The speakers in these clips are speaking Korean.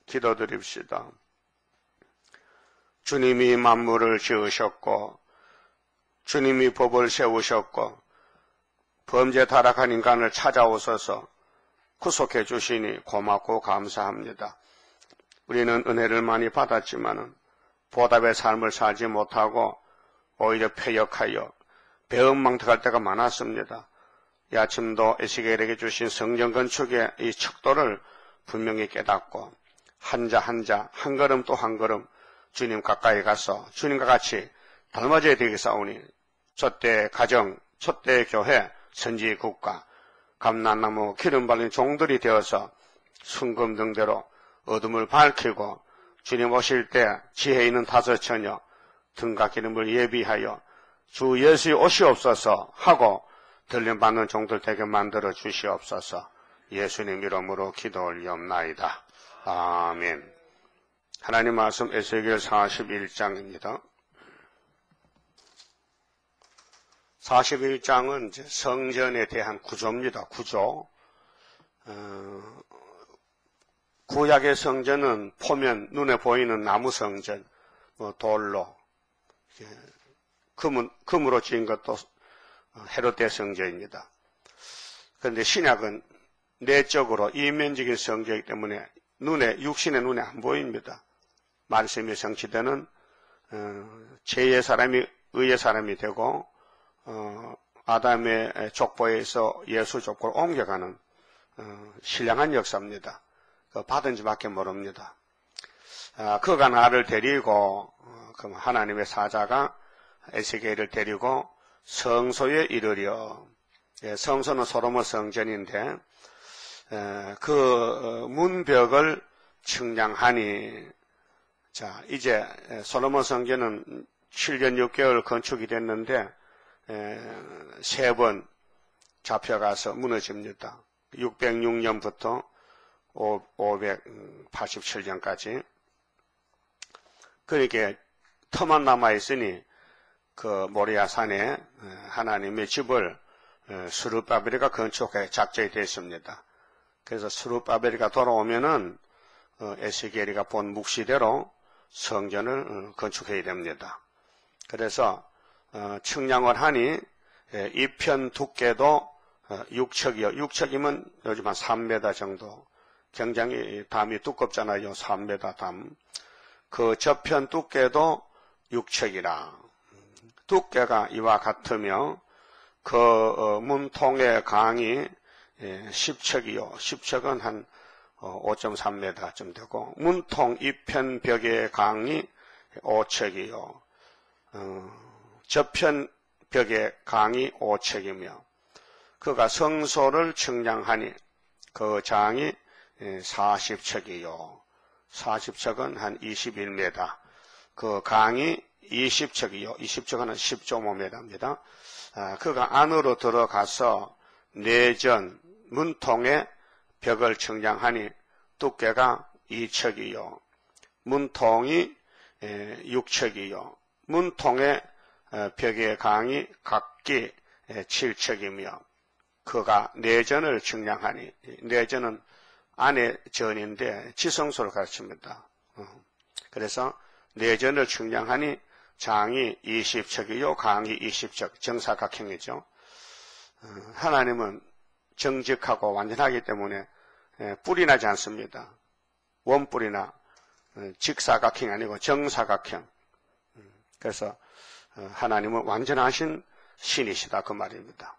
기도드립시다. 주님이 만물을 지으셨고 주님이 법을 세우셨고 범죄 타락한 인간을 찾아오셔서 구속해 주시니 고맙고 감사합니다. 우리는 은혜를 많이 받았지만은 보답의 삶을 살지 못하고 오히려 패역하여 배은망덕할 때가 많았습니다. 이 아침도 에스겔에게 주신 성전 건축의 이 척도를 분명히 깨닫고 한 자 한 자 한 걸음 또 한 걸음 주님 가까이 가서 주님과 같이 닮아져야 되겠사오니 첫대 가정, 첫대 교회, 선지 국가, 감람나무 기름 발린 종들이 되어서 순금등대로 어둠을 밝히고 주님 오실 때 지혜 있는 다섯 처녀 등과 기름을 예비하여 주 예수의 오시옵소서 하고 들림받는 종들 되게 만들어 주시옵소서. 예수님 이름으로 기도 올리옵나이다. 아멘. 하나님 말씀 에스겔 41장입니다. 41장은 성전에 대한 구조입니다. 구조. 구약의 성전은 보면 눈에 보이는 나무 성전, 돌로, 금으로 지은 것도 헤롯대 성전입니다. 그런데 신약은 내적으로 이면적인 성전이기 때문에 육신의 눈에 안 보입니다. 말씀이 성취되는 죄의 사람이 의의 사람이 되고 아담의 족보에서 예수 족보로 옮겨가는 신령한 역사입니다. 받은 지밖에 모릅니다. 그가 나를 데리고 하나님의 사자가 에스겔을 데리고 성소에 이르려. 성소는 솔로몬 성전인데 그 문벽을 측량하니, 자 이제 솔로몬 성전은 7년 6개월 건축이 됐는데 3번 잡혀가서 무너집니다. 606년부터 587년까지. 그렇게 터만 남아있으니 그 모리아 산에 하나님의 집을 스룹바벨이가 건축해 작정이 됐습니다. 그래서 스룹바벨이가 돌아오면은 에스겔이가 본 묵시대로 성전을 건축해야 됩니다. 그래서 측량을 하니 이편 두께도 6척이요. 6척이면 요즘 한 3m 정도. 굉장히 담이 두껍잖아요. 3m 담. 그 저편 두께도 6척이라. 두께가 이와 같으며 그 문통의 강이 10척이요. 10척은 한 5.3m쯤 되고 문통 이편 벽의 강이 5척이요. 저편 벽의 강이 5척이며 그가 성소를 측량하니 그 장이 40척이요. 40척은 한 21m. 그 강이 20척이요. 20척은 한 10.5m입니다. 그가 안으로 들어가서 내전 문통의 벽을 측량하니 두께가 2척이요. 문통이 6척이요. 문통의 벽의 강이 각기 7척이며 그가 내전을 측량하니, 내전은 안의 전인데 지성소를 가르칩니다. 그래서 내전을 측량하니 장이 20척이요 강이 20척, 정사각형이죠. 하나님은 정직하고 완전하기 때문에 뿔이 나지 않습니다. 원뿔이나 직사각형이 아니고 정사각형. 그래서 하나님은 완전하신 신이시다 그 말입니다.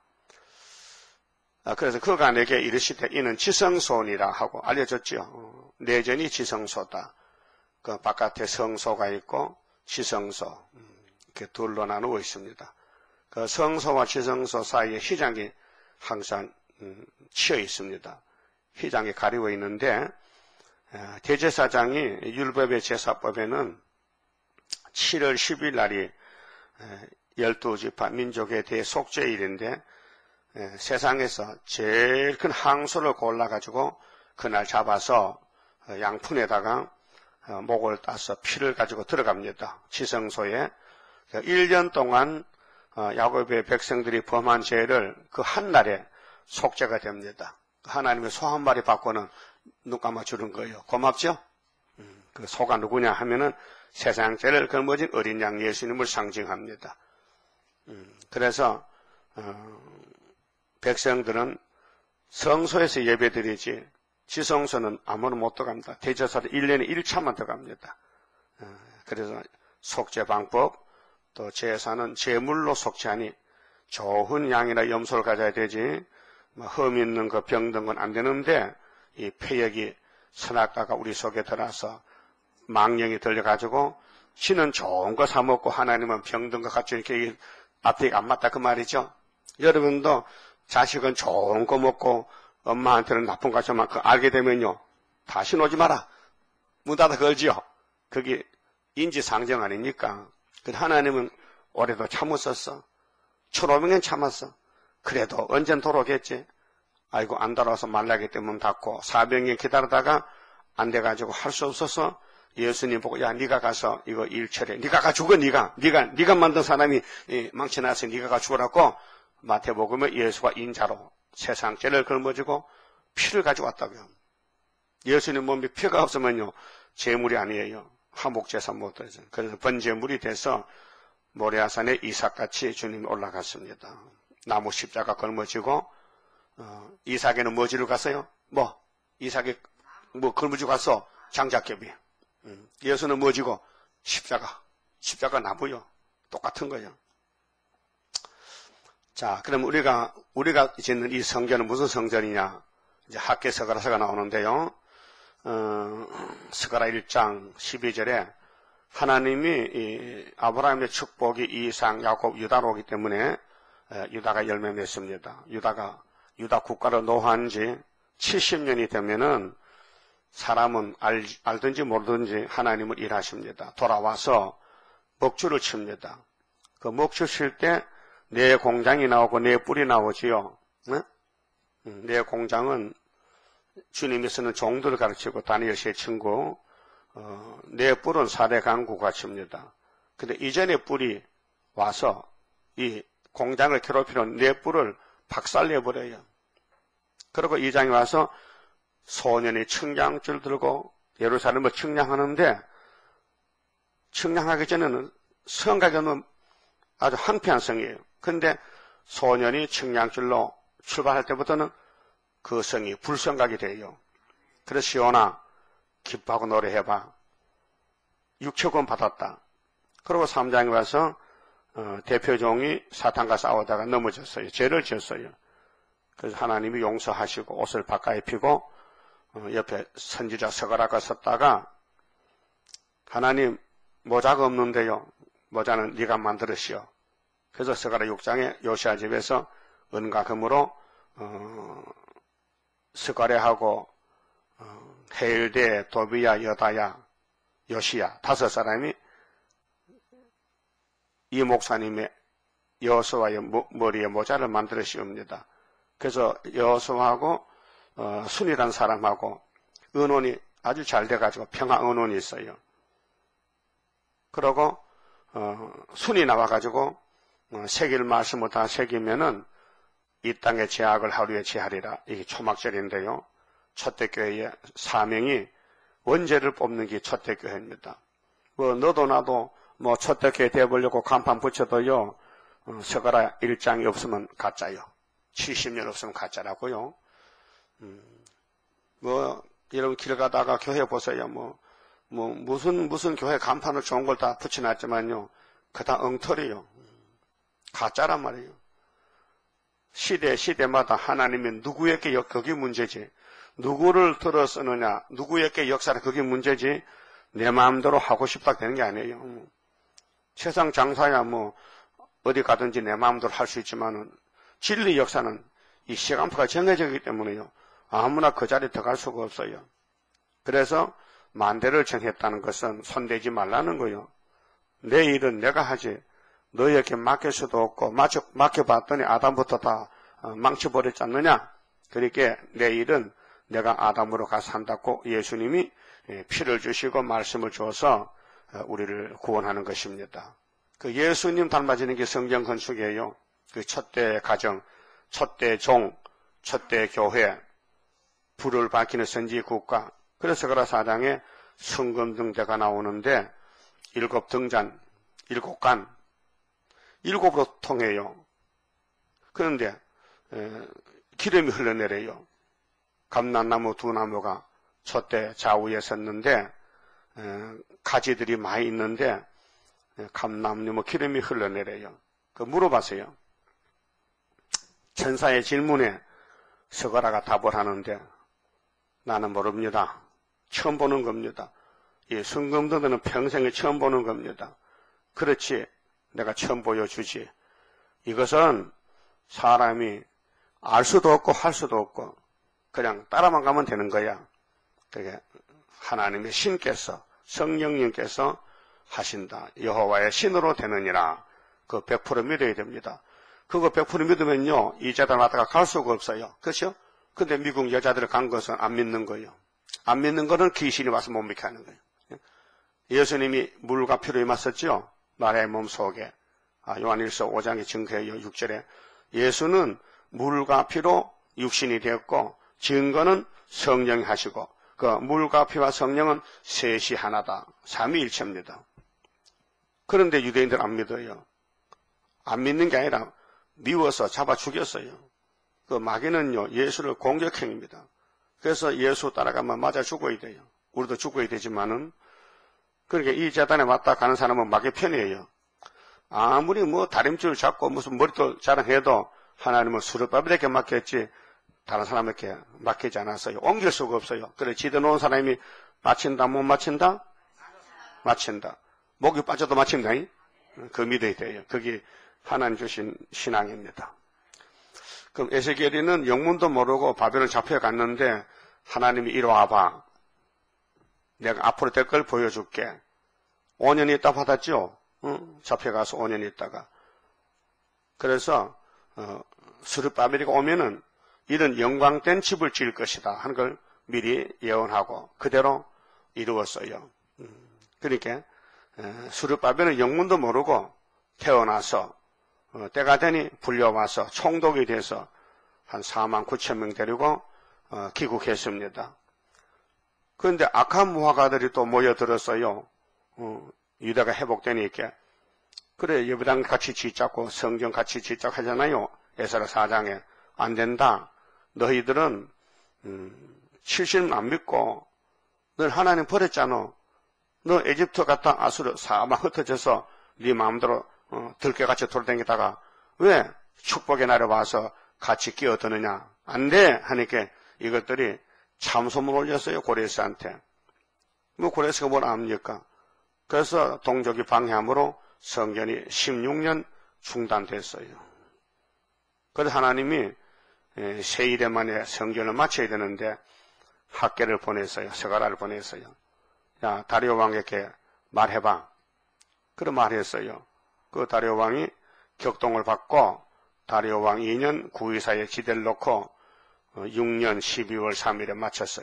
그래서 그가 내게 이르시되 이는 지성소니라 하고 알려줬죠. 내전이 지성소다. 그 바깥에 성소가 있고 지성소 이렇게 둘로 나누어 있습니다. 그 성소와 지성소 사이에 휘장이 항상 치여 있습니다. 휘장이 가리고 있는데 대제사장이 율법의 제사법에는 7월 10일 날이 12지파 민족에 대해 속죄일인데 세상에서 제일 큰 항소를 골라가지고 그날 잡아서 양푼에다가 목을 따서 피를 가지고 들어갑니다. 지성소에. 1년 동안 야곱의 백성들이 범한 죄를 그 한날에 속죄가 됩니다. 하나님의 소 한 마리 받고는 눈 감아주는 거예요. 고맙죠? 그 소가 누구냐 하면은 세상 죄를 걸머진 어린 양 예수님을 상징합니다. 그래서 백성들은 성소에서 예배드리지 지성소는 아무나 못 들어갑니다. 대제사도 1년에 1차만 들어갑니다. 그래서 속죄 방법, 또 제사는 제물로 속죄하니 좋은 양이나 염소를 가져야 되지 흠 있는 거 병든 건 안 되는데 이 폐역이 선악과가 우리 속에 들어와서 망령이 들려가지고 신은 좋은 거 사 먹고 하나님은 병든 거 갖추 이렇게 앞에 안 맞다 그 말이죠. 여러분도 자식은 좋은 거 먹고 엄마한테는 나쁜 거 좀 알게 되면요 다시 오지 마라 문 닫아 걸지요. 그게 인지상정 아닙니까? 하나님은 올해도 참았었어. 1500년 참았어. 그래도 언젠 돌아오겠지. 아이고 안 돌아와서 말라기 때문에 닫고 400년 기다리다가 안 돼가지고 할 수 없어서 예수님 보고 야 네가 가서 이거 일 처리해. 네가 가 죽어. 네가 만든 사람이 망쳐놨으 네가 가 죽으라고 마태복음에 예수가 인자로 세상 죄를 걸머지고 피를 가지고 왔다고요. 예수님 몸에 피가 없으면요 제물이 아니에요. 화목제사 못 드리죠. 그래서 번제물이 돼서 모레아산에 이삭같이 주님이 올라갔습니다. 나무 십자가 걸머지고 이삭에는 뭐 지러 갔어요? 이삭이 뭐 걸머지고 갔어? 장작개비. 예수는 뭐 지고? 십자가 나무요. 똑같은 거예요. 자, 그럼 우리가 짓는 이 성전은 무슨 성전이냐? 이제 학계 스가랴서가 나오는데요. 스가랴 1장 12절에 하나님이 이 아브라함의 축복이 이삭, 야곱, 유다로 오기 때문에 유다가 열매 맺습니다. 유다 국가로 노한 지 70년이 되면은 사람은 알든지 모르든지 하나님을 일하십니다. 돌아와서 먹주를 칩니다. 그 먹주 칠 때 내 공장이 나오고 내 뿔이 나오지요. 네? 내 공장은 주님이 쓰는 종들을 가르치고 다니엘 씨의 친구, 내 뿔은 4대 강구가 칩니다. 근데 이전에 뿔이 와서 이 공장을 괴롭히는 내 뿔을 박살내버려요. 그리고 이 장에 와서 소년이 측량줄 들고 예루살렘을 측량하는데 측량하기 전에는 성가격은 아주 한패한 성이에요. 근데 소년이 측량줄로 출발할 때부터는 그 성이 불성각이 돼요. 그래서 시온아 기뻐하고 노래해봐. 6천권 받았다. 그리고 3장에 와서 대표종이 사탄과 싸우다가 넘어졌어요. 죄를 지었어요. 그래서 하나님이 용서하시고 옷을 바꿔 입히고 옆에 선지자 스가랴가 섰다가 하나님 모자가 없는데요. 모자는 네가 만들으시오. 그래서 스가랴 6장에 요시야 집에서 은과 금으로 스가랴하고 헤일대, 도비야, 여다야, 요시야 5사람이 이 목사님의 여호수아의 머리에 모자를 만들으시옵니다. 그래서 여호수아하고 순이라는 사람하고 언혼이 아주 잘 돼가지고 평화 언혼이 있어요. 그러고 순이 나와가지고 새길 말씀을 다 새기면은 이 땅의 죄악을 하루에 제하리라. 이게 초막절인데요. 첫대교회의 사명이 원죄를 뽑는 게 첫대교회입니다. 너도 나도 첫대교회 되어보려고 간판 붙여도요. 스가랴 1장이 없으면 가짜요. 70년 없으면 가짜라고요. 여러분 길 가다가 교회 보세요. 무슨 교회 간판을 좋은 걸 다 붙여놨지만요. 그다 엉터리요. 가짜란 말이에요. 시대마다 하나님이 누구에게 그게 문제지. 누구를 들어 쓰느냐, 누구에게 역사를 그게 문제지. 내 마음대로 하고 싶다 되는 게 아니에요. 세상 장사야 어디 가든지 내 마음대로 할 수 있지만은 진리 역사는 이 시간표가 정해져 있기 때문에요. 아무나 그 자리에 들어갈 수가 없어요. 그래서 만대를 정했다는 것은 손대지 말라는 거예요. 내 일은 내가 하지. 너에게 맡길 수도 없고 맡겨봤더니 아담부터 다 망쳐버렸지 않느냐. 그러니까 내 일은 내가 아담으로 가서 한다고 예수님이 피를 주시고 말씀을 줘서 우리를 구원하는 것입니다. 그 예수님 닮아지는 게 성경 건축이에요. 그 첫대 가정, 첫대 종, 첫대 교회, 불을 밝히는 선지 국가. 그래서 스가랴 4장에 성검등대가 나오는데 7등잔, 7간, 7으로 통해요. 그런데 기름이 흘러내려요. 감람나무 2나무가 촛대 좌우에 섰는데 가지들이 많이 있는데 감람나무 기름이 흘러내려요. 그 물어봤어요. 천사의 질문에 스가랴가 답을 하는데 나는 모릅니다. 처음 보는 겁니다. 이 성검등대는 평생에 처음 보는 겁니다. 그렇지, 내가 처음 보여주지. 이것은 사람이 알 수도 없고 할 수도 없고 그냥 따라만 가면 되는 거야. 그게 하나님의 신께서, 성령님께서 하신다. 여호와의 신으로 되느니라. 그 100% 믿어야 됩니다. 그거 100% 믿으면요, 이 재단 왔다가 갈 수가 없어요. 그렇죠? 근데 미국 여자들 간 것은 안 믿는 거예요. 안 믿는 거는 귀신이 와서 못 믿게 하는 거예요. 예수님이 물과 피로 임하셨죠? 마리아의 몸 속에. 요한일서 5장의 증거예요. 6절에. 예수는 물과 피로 육신이 되었고 증거는 성령이 하시고 그 물과 피와 성령은 셋이 하나다. 삼위일체입니다. 그런데 유대인들 안 믿어요. 안 믿는 게 아니라 미워서 잡아 죽였어요. 그 마귀는요, 예수를 공격행입니다. 그래서 예수 따라가면 맞아 죽어야 돼요. 우리도 죽어야 되지만은, 그러니까 이 재단에 왔다 가는 사람은 마귀 편이에요. 아무리 뭐 다림줄 잡고 무슨 머리도 자랑해도 하나님은 수르바벨에게 맡겼지 다른 사람에게 맡기지 않았어요. 옮길 수가 없어요. 그래 지대 놓은 사람이 맞힌다 못 맞힌다? 맞힌다. 목이 빠져도 맞힌다. 그 믿어야 돼요. 그게 하나님 주신 신앙입니다. 그럼 에스겔이는 영문도 모르고 바벨을 잡혀갔는데 하나님이 이리 와봐. 내가 앞으로 될 걸 보여줄게. 5년 있다 받았죠? 잡혀가서 5년 있다가. 그래서 스룹바벨이가 오면은 이런 영광된 집을 지을 것이다 하는 걸 미리 예언하고 그대로 이루었어요. 그러니까 스룹바벨은 영문도 모르고 태어나서 때가 되니 불려와서 총독이 돼서 한 4만 9천 명 데리고 귀국했습니다. 그런데 악한 무화과들이 또 모여들었어요. 유다가 회복되니까. 그래 예배당 같이 짓자고 성경 같이 짓자고 하잖아요. 에스라 4장에. 안 된다. 너희들은 70년 안 믿고 널 하나님 버렸잖아. 너 에집트 갔다 아수르 사막 흩어져서 네 마음대로 들깨같이 돌아다니다가 왜 축복의 날에 와서 같이 끼어드느냐. 안 돼 하니까 이것들이 참소문 올렸어요. 고레스한테. 뭐 고레스가 뭘 압니까? 그래서 동족이 방해함으로 성전이 16년 중단됐어요. 그래서 하나님이 세일에 만에 성전을 마쳐야 되는데 학계를 보냈어요. 스가랴를 보냈어요. 야, 다리오 왕에게 말해봐. 그래 말했어요. 그 다리오 왕이 격동을 받고 다리오 왕 2년 9위사에 기대를 놓고 6년 12월 3일에 마쳤어요.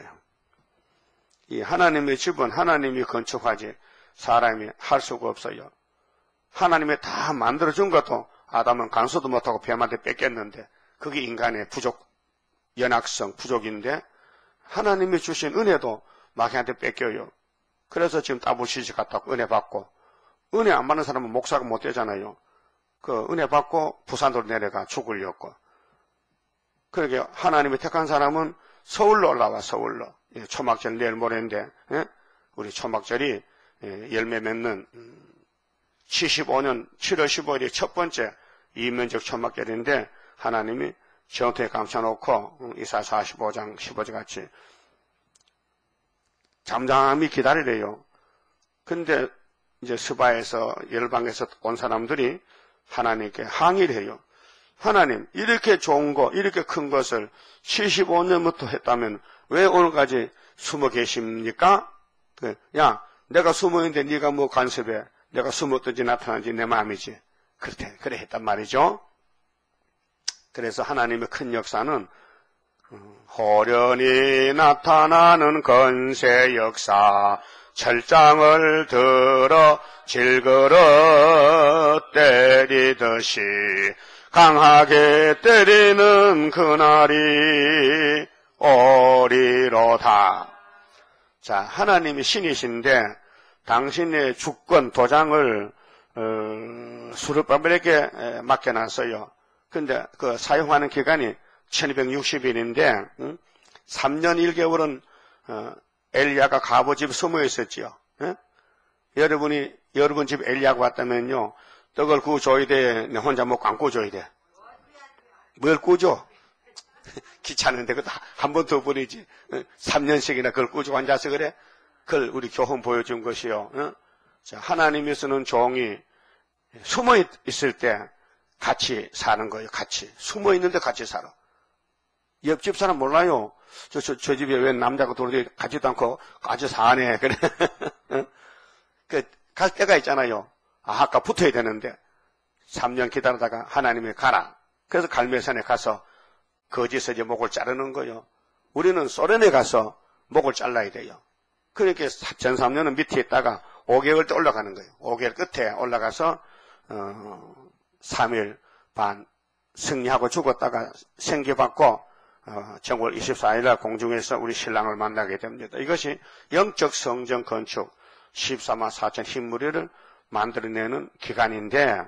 이 하나님의 집은 하나님이 건축하지 사람이 할 수가 없어요. 하나님이 다 만들어준 것도 아담은 간수도 못하고 뱀한테 뺏겼는데 그게 인간의 부족, 연약성, 부족인데 하나님이 주신 은혜도 마귀한테 뺏겨요. 그래서 지금 따블시집 갔다고 은혜 받고 은혜 안 받는 사람은 목사가 못 되잖아요. 그 은혜 받고 부산으로 내려가 죽으려고. 그러게 하나님이 택한 사람은 서울로 올라와 서울로. 초막절 내일 모레인데 우리 초막절이 열매 맺는 75년 7월 15일이 첫 번째 이면적 초막절인데 하나님이 정토에 감춰놓고 이사 45장 15절 같이 잠잠히 기다리래요. 근데 이제 스바에서 열방에서 온 사람들이 하나님께 항의를 해요. 하나님 이렇게 좋은 거 이렇게 큰 것을 75년부터 했다면 왜 오늘까지 숨어 계십니까? 야 내가 숨어있는데 네가 뭐 간섭해. 내가 숨었든지 나타난지 내 마음이지. 그래 했단 말이죠. 그래서 하나님의 큰 역사는 호련히 나타나는 건세 역사 철장을 들어 질그러 때리듯이 강하게 때리는 그날이 오리로다. 자, 하나님이 신이신데 당신의 주권 도장을 수르바벨에게 맡겨놨어요. 근데 그 사용하는 기간이 1260일인데 3년 1개월은 엘리야가 가보 집 숨어 있었지요. 여러분 집 엘리야가 왔다면요, 떡을 구워줘야 돼? 혼자 먹고 안 구워줘야 돼? 뭘 구워줘? 귀찮은데 그것도 한 번 더 버리지. 3년씩이나 그걸 꾸지고 앉아서 그래? 그걸 우리 교훈 보여준 것이요. 자, 하나님이 쓰는 종이 숨어 있을 때 같이 사는 거예요. 같이. 숨어 있는데 같이 살아. 옆집 사람 몰라요. 저 집에 왜 남자가 돌아다니고 가지도 않고 같이 사네. 그래. 갈 때가 있잖아요. 아까 붙어야 되는데 3년 기다리다가 하나님이 가라. 그래서 갈매산에 가서 거기서 이제 목을 자르는 거예요. 우리는 소련에 가서 목을 잘라야 돼요. 그렇게 전 3년은 밑에 있다가 5개월 때 올라가는 거예요. 5개월 끝에 올라가서 3일 반 승리하고 죽었다가 생기받고 정월 24일 날 공중에서 우리 신랑을 만나게 됩니다. 이것이 영적 성전 건축 14만 4천 흰무리를 만들어내는 기간인데,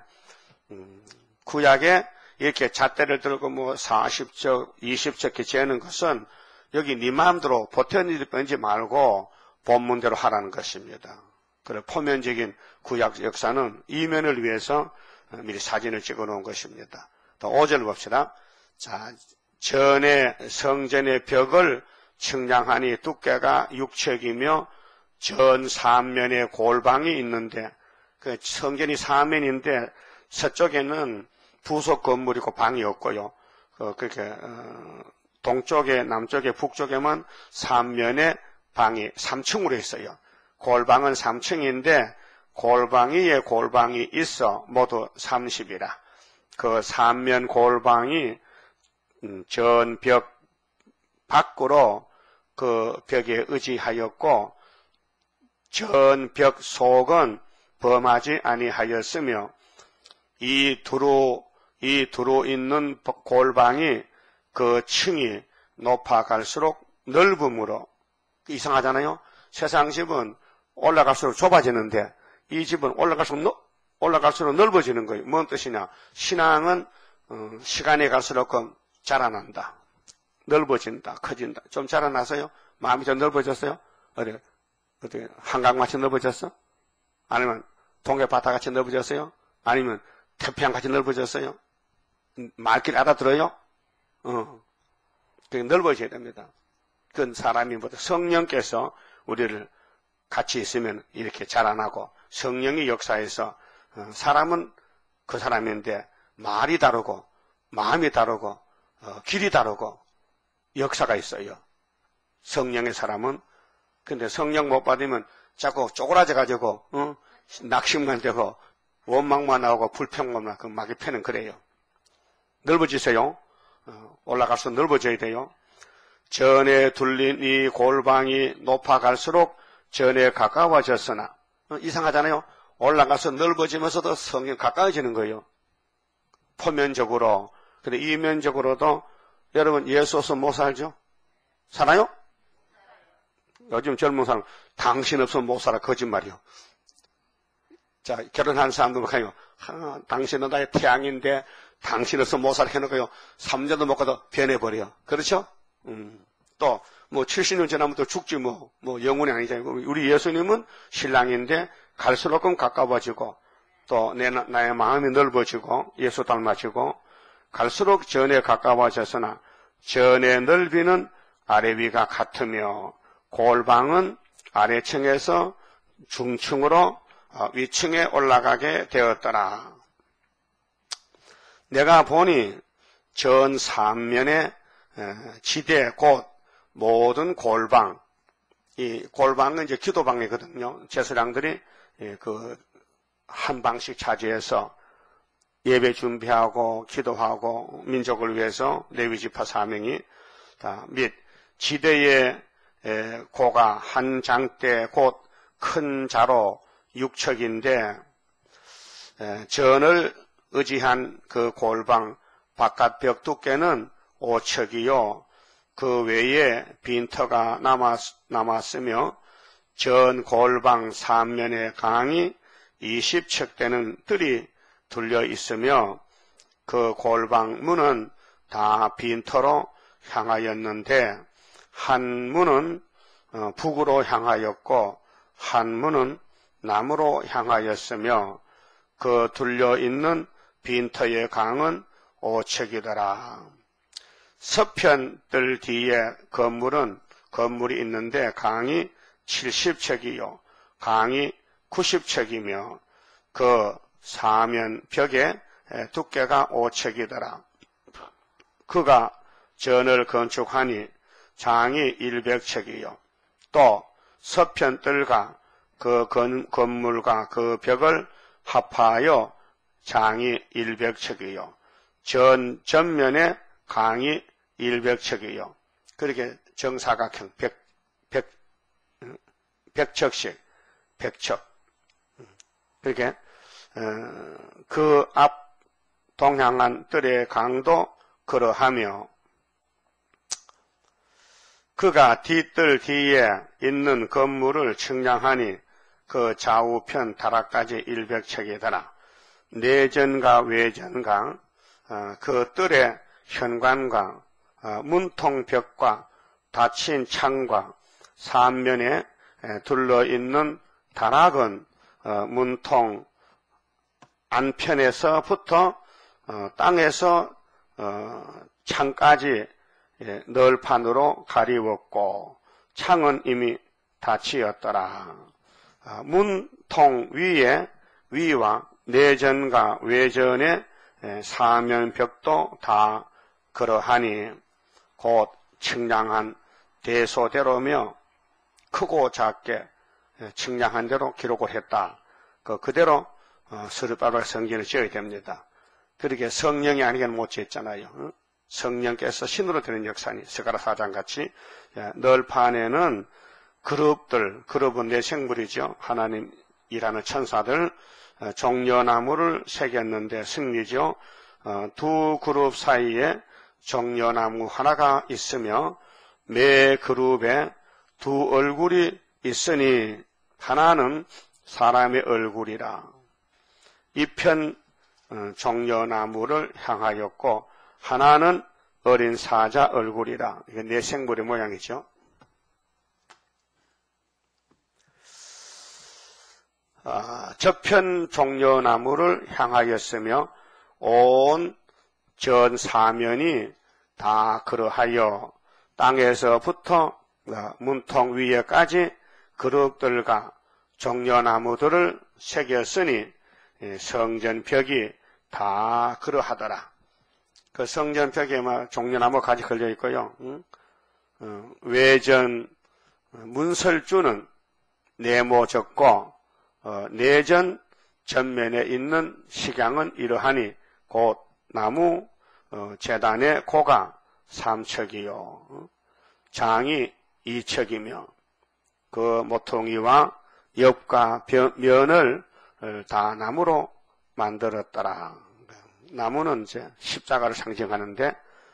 구약에 이렇게 잣대를 들고 뭐 40척, 20척 이렇게 재는 것은 여기 네 마음대로 보태는지 말고 본문대로 하라는 것입니다. 그래, 포면적인 구약 역사는 이면을 위해서 미리 사진을 찍어 놓은 것입니다. 또 5절 봅시다. 자, 전에 성전의 벽을 측량하니 두께가 6척이며 전 3면에 골방이 있는데, 그 성전이 4면인데 서쪽에는 부속 건물이고 방이 없고요. 그렇게 동쪽에, 남쪽에, 북쪽에만 3면에 방이 3층으로 있어요. 골방은 3층인데 골방 위에 골방이 있어 모두 30이라. 그 3면 골방이 전 벽 밖으로 그 벽에 의지하였고 전 벽 속은 범하지 아니하였으며 이 두루 있는 골방이 그 층이 높아갈수록 넓음으로, 이상하잖아요. 세상 집은 올라갈수록 좁아지는데 이 집은 올라갈수록 넓어지는 거예요. 뭔 뜻이냐? 신앙은 시간이 갈수록 자라난다, 넓어진다, 커진다. 좀 자라나서요? 마음이 좀 넓어졌어요? 어떻게 한강같이 넓어졌어? 아니면 동해바다같이 넓어졌어요? 아니면 태평양같이 넓어졌어요? 말길 알아들어요? 그게 넓어져야 됩니다. 그건 사람이 뭐다. 성령께서 우리를 같이 있으면 이렇게 자라나고, 성령의 역사에서 사람은 그 사람인데 말이 다르고 마음이 다르고 길이 다르고 역사가 있어요. 성령의 사람은. 근데 성령 못 받으면 자꾸 쪼그라져가지고 낙심만 되고 원망만 나오고 불평만 나고 막이 패는 그래요. 넓어지세요. 올라가서 넓어져야 돼요. 전에 둘린 이 골방이 높아갈수록 전에 가까워졌으나, 이상하잖아요. 올라가서 넓어지면서도 성령 가까워지는 거예요. 포면적으로. 근데 이면적으로도 여러분 예수 없으면 못 살죠? 살아요? 요즘 젊은 사람 당신 없으면 못 살아. 거짓말이요. 자, 결혼한 사람들 보세요. 당신은 나의 태양인데 당신 없으면 못 살아 해놓고요. 3년도 못 가도 변해버려. 그렇죠? 또, 70년 지나면 또 죽지 영혼이 아니잖아요. 우리 예수님은 신랑인데 갈수록 가까워지고, 또 나의 마음이 넓어지고, 예수 닮아지고, 갈수록 전에 가까워졌으나, 전의 넓이는 아래 위가 같으며, 골방은 아래층에서 중층으로 위층에 올라가게 되었더라. 내가 보니 전 3면의 지대 곧 모든 골방, 이 골방은 이제 기도방이거든요. 제사장들이 한 방씩 차지해서 예배 준비하고 기도하고 민족을 위해서 레위지파 사명이 및 지대의 고가 한 장대 곧 큰 자로 6척인데 전을 의지한 그 골방 바깥 벽 두께는 5척이요. 그 외에 빈터가 남았으며 전 골방 3면에 강이 20척 되는 뜰이 둘려 있으며 그 골방 문은 다 빈터로 향하였는데 한 문은 북으로 향하였고 한 문은 남으로 향하였으며 그 둘려 있는 빈터의 강은 5척이더라. 서편뜰 뒤에 건물이 있는데 강이 70척이요 강이 90척이며 그 사면 벽의 두께가 5척이더라. 그가 전을 건축하니 장이 100척이요 또 서편뜰과 그 건물과 그 벽을 합하여 장이 100척이요 전면에 강이 100척이요 그렇게 정사각형 100척씩 100척 그렇게 그 앞 동향한 뜰의 강도 그러하며 그가 뒷뜰 뒤에 있는 건물을 측량하니 그 좌우편 다락까지 100척이더라. 내전과 외전과 그 뜰의 현관과 문통벽과 닫힌 창과 삼면에 둘러있는 다락은 문통 안편에서부터 땅에서 창까지 널판으로 가리웠고 창은 이미 닫히었더라. 문통 위와 내전과 외전의 사면벽도 다 그러하니 곧 측량한 대소대로며 크고 작게 측량한 대로 기록을 했다. 그대로 스룹바벨 성전을 지어야 됩니다. 그렇게 성령이 아니면 못 지었잖아요. 성령께서 신으로 되는 역사니 스가랴 4장 같이 널판에는 그룹은 내생물이죠. 하나님 일하는 천사들 종려나무를 새겼는데 승리죠. 두 그룹 사이에 종려나무 하나가 있으며 매 그룹에 두 얼굴이 있으니 하나는 사람의 얼굴이라. 이편 종려나무를 향하였고 하나는 어린 사자 얼굴이라. 이게 내생물의 모양이죠. 저편 종려나무를 향하였으며 온 전 사면이 다 그러하여 땅에서부터 문통 위에까지 그룹들과 종려나무들을 새겼으니 성전벽이 다 그러하더라. 그 성전벽에 막 종려나무 가지 걸려 있고요. 외전 문설주는 네모졌고 내전 전면에 있는 식양은 이러하니 곧 나무 제단의 고가 3척이요 장이 2척이며 그 모퉁이와 옆과 면을 다 나무로 만들었더라. 나무는 이제 십자가를 상징하는데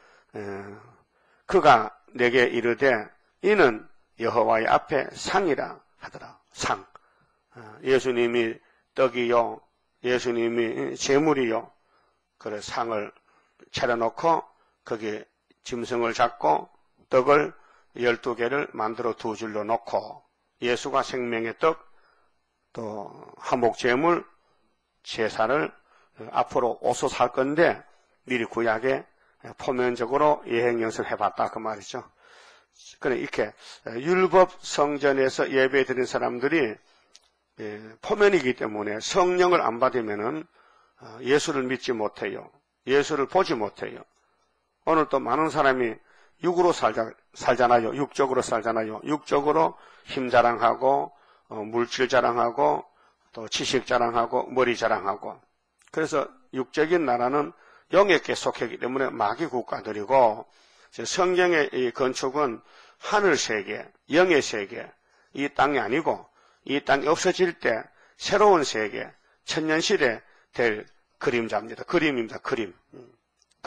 그가 내게 이르되 이는 여호와의 앞에 상이라 하더라. 상. 예수님이 떡이요 예수님이 제물이요 그래 상을 차려놓고 거기에 짐승을 잡고 떡을 12개를 만들어 두 줄로 놓고 예수가 생명의 떡 또 화목제물 제사를 앞으로 오소살 건데 미리 구약에 포면적으로 예행연습을 해봤다 그 말이죠. 그래 이렇게 율법 성전에서 예배 드린 사람들이 포면이기 때문에 성령을 안 받으면은 예수를 믿지 못해요. 예수를 보지 못해요. 오늘 또 많은 사람이 육으로 살잖아요. 육적으로 살잖아요. 육적으로 힘 자랑하고 물질 자랑하고 또 지식 자랑하고 머리 자랑하고 그래서 육적인 나라는 영에게 속했기 때문에 마귀 국가들이고 성경의 이 건축은 하늘 세계, 영의 세계, 이 땅이 아니고 이 땅이 없어질 때 새로운 세계, 천년시대 될 그림자입니다. 그림입니다.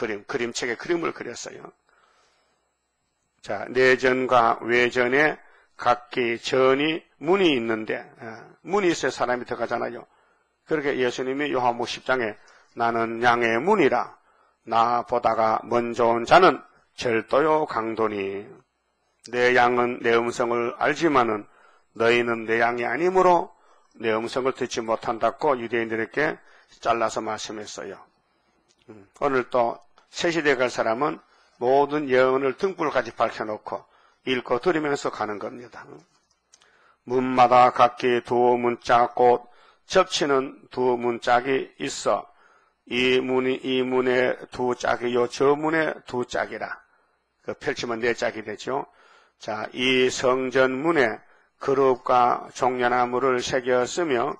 그림책에 그림을 그렸어요. 자, 내전과 외전의 각기 전이 문이 있는데 문이 있어야 사람이 들어가잖아요. 그렇게 예수님이 요한복음 10장에 나는 양의 문이라 나보다가 먼저 온 자는 절도요 강도니 내 양은 내 음성을 알지만은 너희는 내 양이 아니므로 내 음성을 듣지 못한다고 유대인들에게 잘라서 말씀했어요. 오늘 또 새시대에 갈 사람은 모든 예언을 등불까지 밝혀놓고 읽고 들으면서 가는 겁니다. 문마다 각기 두 문짝 곧 접치는 두 문짝이 있어 이 문에 두 짝이요 저 문에 두 짝이라. 펼치면 네 짝이 되죠. 자, 이 성전 문에 그룹과 종려나무를 새겼으며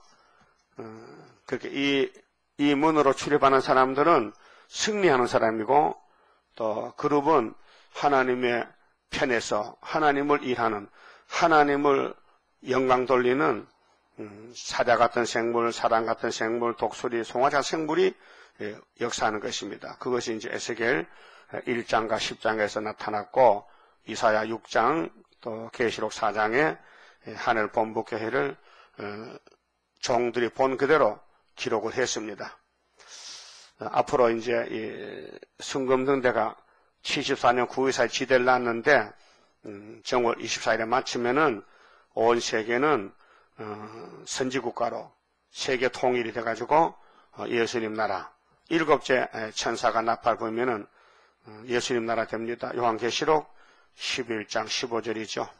그렇게 이 문으로 출입하는 사람들은 승리하는 사람이고 또 그룹은 하나님의 편에서 하나님을 일하는 하나님을 영광 돌리는 사자 같은 생물, 사람 같은 생물, 독수리, 송아지 생물이 역사하는 것입니다. 그것이 이제 에스겔 1장과 10장에서 나타났고 이사야 6장 또 계시록 4장에 하늘 본부교회를 종들이 본 그대로 기록을 했습니다. 앞으로 이제 이 순금등대가 74년 9.24일 지대를 놨는데 정월 24일에 마치면은 온 세계는 선지국가로 세계 통일이 돼가지고 예수님 나라 7째 천사가 나팔 불면은 예수님 나라 됩니다. 요한계시록 11장 15절이죠.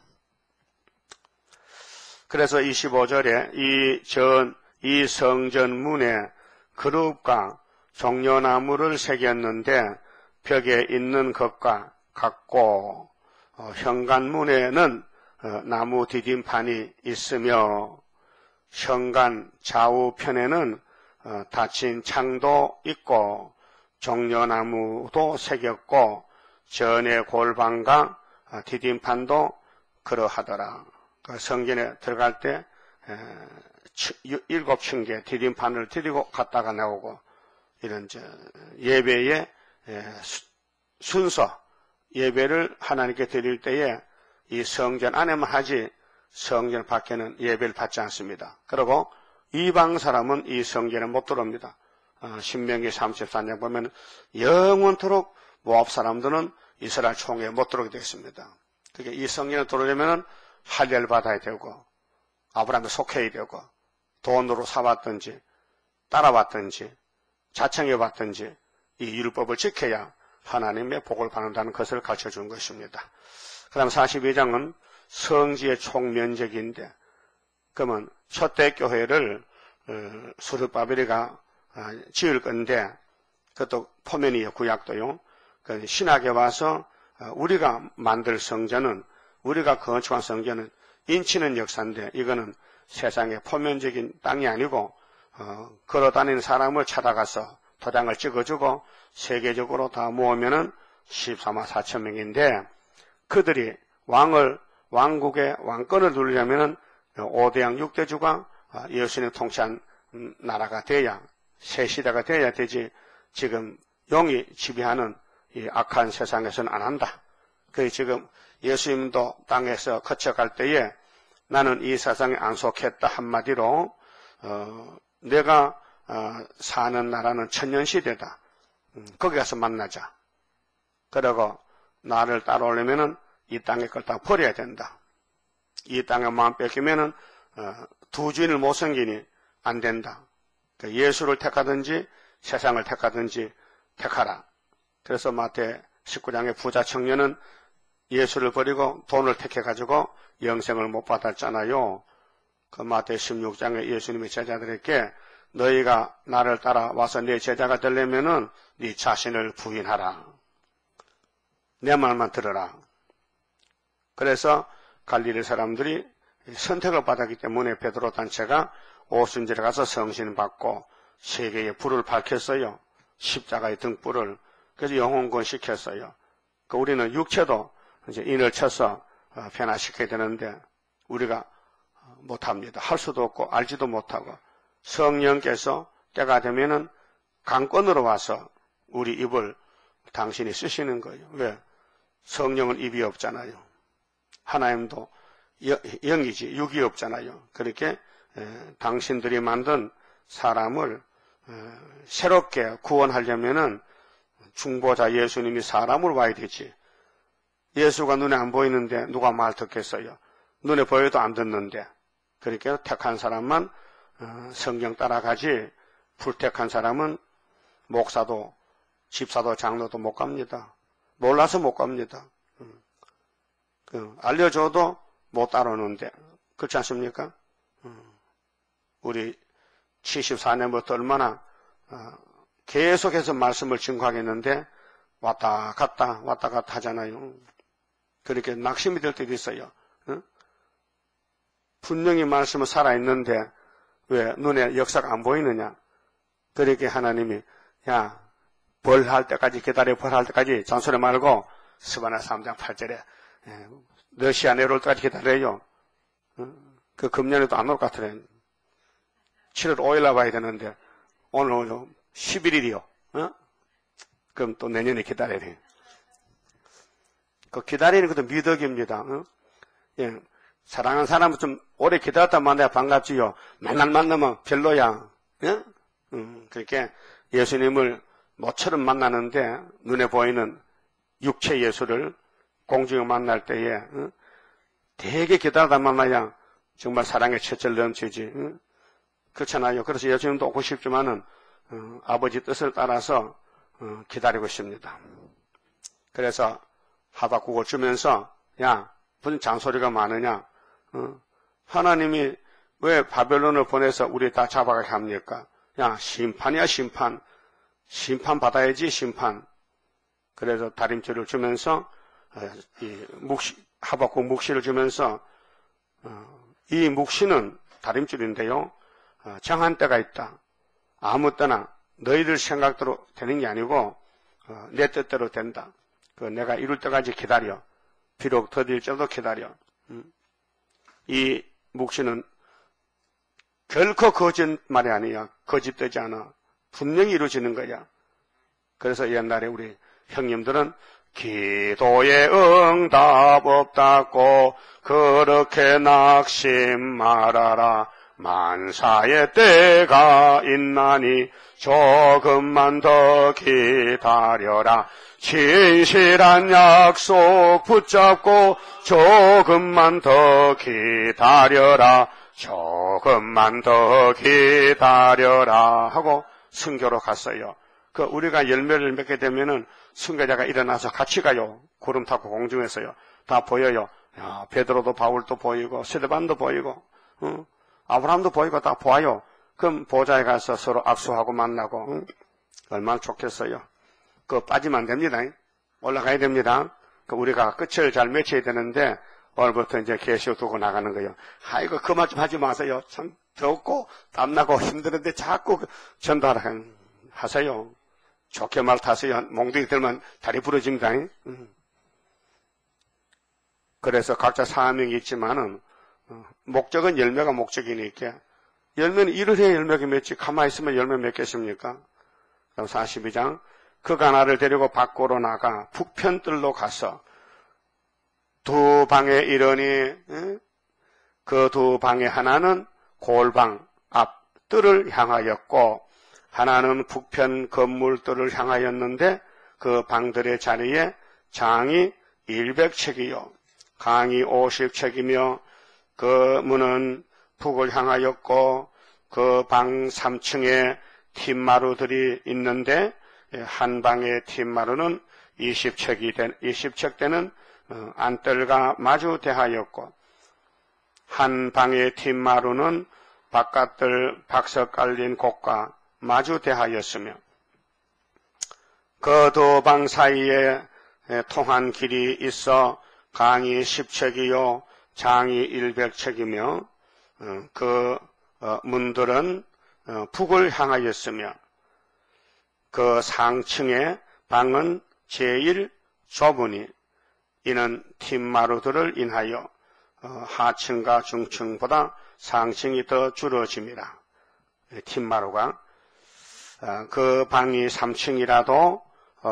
그래서 이 15절에 이 성전 문에 그룹과 종려나무를 새겼는데 벽에 있는 것과 같고 현관문에는 나무 디딤판이 있으며 현관 좌우편에는 닫힌 창도 있고 종려나무도 새겼고 전의 골방과 디딤판도 그러하더라. 성전에 들어갈 때 7층계 디딤판을 들이고 갔다가 나오고 이런 예배의 순서 예배를 하나님께 드릴 때에 이 성전 안에만 하지 성전 밖에는 예배를 받지 않습니다. 그리고 이방 사람은 이 성전에 못 들어옵니다. 신명기 34장 보면 영원토록 모압 사람들은 이스라엘 총회에 못 들어오게 되어 있습니다. 그러니까 이 성전에 들어오려면 할례를 받아야 되고 아브라함에 속해야 되고 돈으로 사왔든지 따라왔든지 자청해왔든지 이 율법을 지켜야 하나님의 복을 받는다는 것을 가르쳐준 것입니다. 그 다음 42장은 성지의 총면적인데 그러면 초대 교회를 수르바벨이가 지을 건데 그것도 포면이에요. 구약도요. 신학에 와서 우리가 만들 성전은 우리가 건축한 성전은 인치는 역사인데 이거는 세상의 포면적인 땅이 아니고 걸어다니는 사람을 찾아가서 도장을 찍어주고 세계적으로 다 모으면은 14만 4천 명인데 그들이 왕국의 왕권을 누리려면은 5대왕 6대주가 예수님 통치한 나라가 돼야 새 시대가 돼야 되지 지금 영이 지배하는 이 악한 세상에서는 안 한다. 그 지금 예수님도 땅에서 거쳐갈 때에 나는 이 세상에 안 속했다 한마디로 내가 사는 나라는 천년시대다. 거기 가서 만나자. 그리고 나를 따라오려면은 이 땅의 걸 다 버려야 된다. 이 땅에 마음 뺏기면은 두 주인을 못 섬기니 안 된다. 예수를 택하든지 세상을 택하든지 택하라. 그래서 마태 19장의 부자 청년은 예수를 버리고 돈을 택해가지고 영생을 못 받았잖아요. 그 마태 16장에 예수님이 제자들에게 너희가 나를 따라와서 내 제자가 되려면은 네 자신을 부인하라. 내 말만 들어라. 그래서 갈릴리 사람들이 선택을 받았기 때문에 베드로 단체가 오순절에 가서 성신 받고 세계에 불을 밝혔어요. 십자가의 등불을. 그래서 영혼권 시켰어요. 우리는 육체도 이제 인을 쳐서 변화시켜야 되는데 우리가 못합니다. 할 수도 없고 알지도 못하고 성령께서 때가 되면은 강권으로 와서 우리 입을 당신이 쓰시는 거예요. 왜? 성령은 입이 없잖아요. 하나님도 영이지 육이 없잖아요. 그렇게 당신들이 만든 사람을 새롭게 구원하려면은 중보자 예수님이 사람으로 와야 되지. 예수가 눈에 안 보이는데 누가 말 듣겠어요? 눈에 보여도 안 듣는데. 그렇게 택한 사람만 성경 따라가지, 불택한 사람은 목사도 집사도 장로도 못 갑니다. 몰라서 못 갑니다. 알려줘도 못 따르는데. 그렇지 않습니까? 우리 74년부터 얼마나 계속해서 말씀을 증거하겠는데 왔다 갔다 하잖아요. 그렇게 낙심이 될 때도 있어요. 분명히 말씀은 살아있는데 왜 눈에 역사가 안 보이느냐. 그렇게 하나님이 벌할 때까지 기다려, 벌할 때까지 잔소리 말고 스바나 3장 8절에 러시아 내려올 때까지 기다려요. 그 금년에도 안 올 것 같아요. 7월 5일 나와야 되는데 오늘 11일이요. 그럼 또 내년에 기다려야 돼요. 그 기다리는 것도 미덕입니다. 사랑하는 사람은 좀 오래 기다렸다 만나야 반갑지요. 맨날 만나면 별로야. 그렇게 예수님을 모처럼 만나는데 눈에 보이는 육체 예수를 공중에 만날 때에 되게 기다리다 만나야 정말 사랑의 첫절 넘치지. 그렇잖아요. 그래서 예수님도 오고 싶지만은 아버지 뜻을 따라서 기다리고 있습니다. 그래서 하박국을 주면서 무슨 잔소리가 많으냐. 하나님이 왜 바벨론을 보내서 우리 다 잡아가게 합니까? 심판이야 심판. 심판 받아야지 심판. 그래서 다림줄을 주면서 하박국 묵시를 주면서 이 묵시는 다림줄인데요. 정한 때가 있다. 아무 때나 너희들 생각대로 되는 게 아니고 내 뜻대로 된다. 내가 이룰 때까지 기다려. 비록 더딜지라도 기다려. 이 묵시는 결코 거짓말이 아니야. 거짓되지 않아. 분명히 이루어지는 거야. 그래서 옛날에 우리 형님들은 기도에 응답 없다고 그렇게 낙심 말아라. 만사의 때가 있나니 조금만 더 기다려라. 진실한 약속 붙잡고 조금만 더 기다려라. 조금만 더 기다려라 하고 순교로 갔어요. 우리가 열매를 맺게 되면은 순교자가 일어나서 같이 가요. 구름 타고 공중에서요. 다 보여요. 베드로도 바울도 보이고 스데반도 보이고 아브라함도 보이고 다 보아요. 그럼 보좌에 가서 서로 악수하고 만나고 얼마나 좋겠어요. 빠지면 안 됩니다. 올라가야 됩니다. 우리가 끝을 잘 맺혀야 되는데 오늘부터 이제 계시록 두고 나가는 거예요. 아이고 그 말 좀 하지 마세요. 참 덥고 땀나고 힘드는데 자꾸 전도하라 하세요. 좋게 말 타세요. 몽둥이 들면 다리 부러집니다. 그래서 각자 사명이 있지만은 목적은 열매가 목적이니까 열매는 일을 해야 열매가 맺지 가만히 있으면 열매 맺겠습니까? 그럼 42장 그 가나를 데리고 밖으로 나가 북편뜰로 가서 두 방에 이르니 그 두 방에 하나는 골방 앞 뜰을 향하였고 하나는 북편 건물 뜰을 향하였는데 그 방들의 자리에 장이 100척이요 강이 50척이며 그 문은 북을 향하였고 그 방 3층에 팀마루들이 있는데 한 방의 팀마루는 20척 되는 안뜰과 마주 대하였고 한 방의 팀마루는 바깥뜰 박석 깔린 곳과 마주 대하였으며 그 두 방 사이에 통한 길이 있어 강이 10척이요 장이 100척이며 그 문들은 북을 향하였으며 그 상층의 방은 제일 좁으니 이는 팀마루들을 인하여 하층과 중층보다 상층이 더 줄어집니다. 팀마루가 그 방이 3층이라도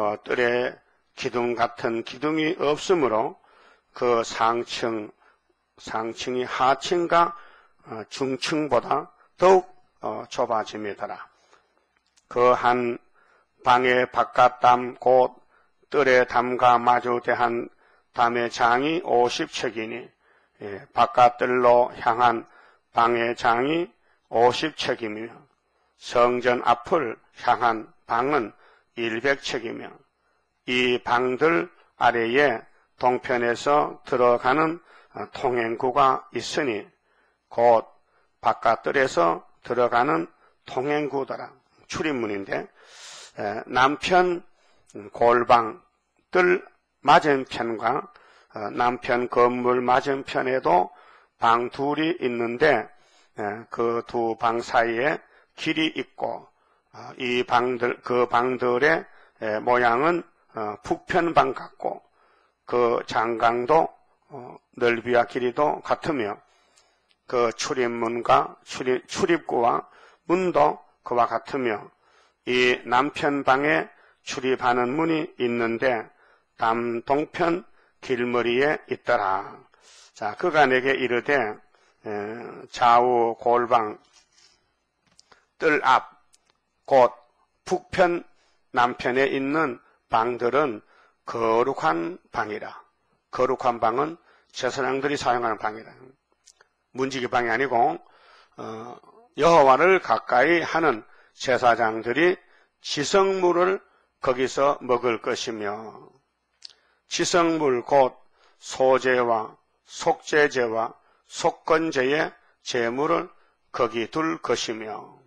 뜰에 기둥 같은 기둥이 없으므로 그 상층 상층이 하층과 중층보다 더욱 좁아집니다. 그 한 방의 바깥담 곧 뜰의 담과 마주대한 담의 장이 50척이니 바깥뜰로 향한 방의 장이 50척이며 성전 앞을 향한 방은 100척이며 이 방들 아래에 동편에서 들어가는 통행구가 있으니 곧 바깥뜰에서 들어가는 통행구더라. 출입문인데 남편 골방 뜰 맞은편과 남편 건물 맞은편에도 방 둘이 있는데 그 두 방 사이에 길이 있고 이 방들 그 방들의 모양은 북편방 같고 그 장강도 넓이와 길이도 같으며 그 출입문과 출입구와 문도 그와 같으며 이 남편 방에 출입하는 문이 있는데 담 동편 길머리에 있더라. 자, 그가 내게 이르되 좌우 골방 뜰 앞 곧 북편 남편에 있는 방들은 거룩한 방이라. 거룩한 방은 제사장들이 사용하는 방이라. 문지기 방이 아니고 여호와를 가까이 하는 제사장들이 지성물을 거기서 먹을 것이며 지성물 곧 소제와 속죄제와 속건제의 제물을 거기 둘 것이며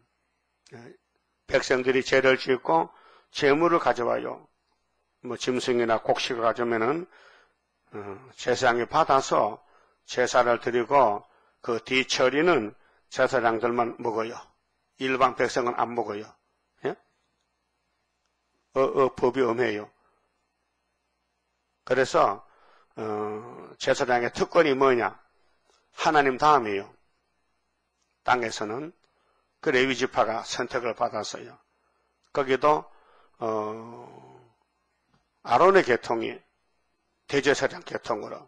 백성들이 제를 짓고 제물을 가져와요. 뭐 짐승이나 곡식을 가져오면은 제사장이 받아서 제사를 드리고 그 뒤처리는 제사장들만 먹어요. 일반 백성은 안 먹어요. 예? 법이 엄해요. 그래서 제사장의 특권이 뭐냐? 하나님 다음이에요. 땅에서는 그 레위 지파가 선택을 받았어요. 거기도 아론의 계통이 대제사장 계통으로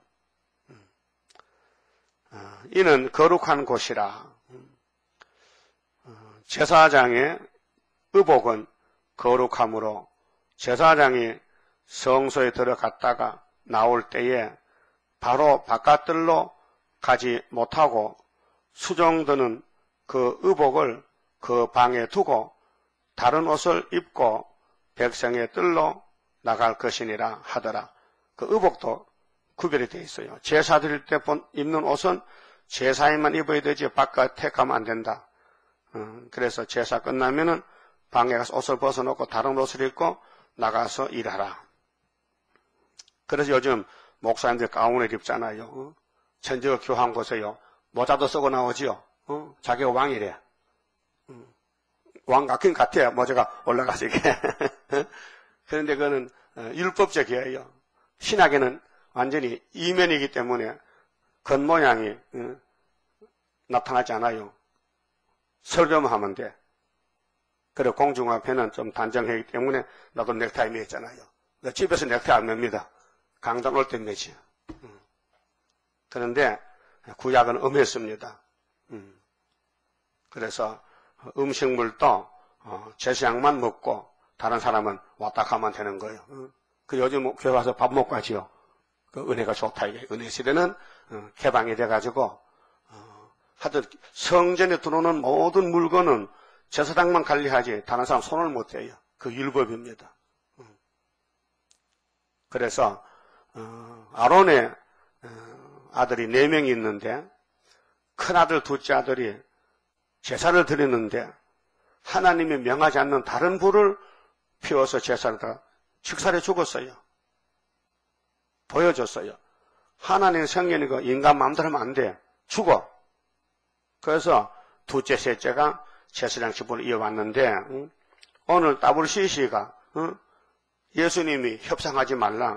이는 거룩한 곳이라. 제사장의 의복은 거룩함으로 제사장이 성소에 들어갔다가 나올 때에 바로 바깥들로 가지 못하고 수종드는 그 의복을 그 방에 두고 다른 옷을 입고 백성의 뜰로 나갈 것이니라 하더라. 그 의복도 구별이 되어 있어요. 제사 드릴 때 입는 옷은 제사에만 입어야 되지 바깥에 가면 안 된다. 그래서 제사 끝나면은 방에 가서 옷을 벗어놓고 다른 옷을 입고 나가서 일하라. 그래서 요즘 목사님들 가운을 입잖아요. 천지가 교환 곳에요. 모자도 쓰고 나오지요. 자기가 왕이래. 왕 같긴 같아요. 모자가 올라가시게. 그런데 그거는 율법적이에요. 신학에는 완전히 이면이기 때문에 겉모양이 나타나지 않아요. 설교만 하면 돼. 그리고 공중 앞에는 좀 단정하기 때문에 나도 넥타이 매잖아요. 집에서 넥타이 안 맵니다. 강단 올 때 매지. 그런데 구약은 엄했습니다. 그래서 음식물도 제사장만 먹고 다른 사람은 왔다 가면 되는 거예요. 그 요즘 교회 와서 밥 먹고 하지요. 그 은혜가 좋다 이게. 은혜 시대는 개방이 돼가지고 하여튼 성전에 들어오는 모든 물건은 제사장만 관리하지 다른 사람 손을 못 대요. 그 율법입니다. 그래서 아론의 아들이 4명이 있는데 큰아들 둘째 아들이 제사를 드리는데 하나님이 명하지 않는 다른 불을 피워서 제사를 다 직살해 죽었어요. 보여줬어요. 하나님 성령이고 인간 마음대로 하면 안 돼. 죽어. 그래서 둘째 셋째가 제사장 직분을 이어왔는데 오늘 WCC가 예수님이 협상하지 말라.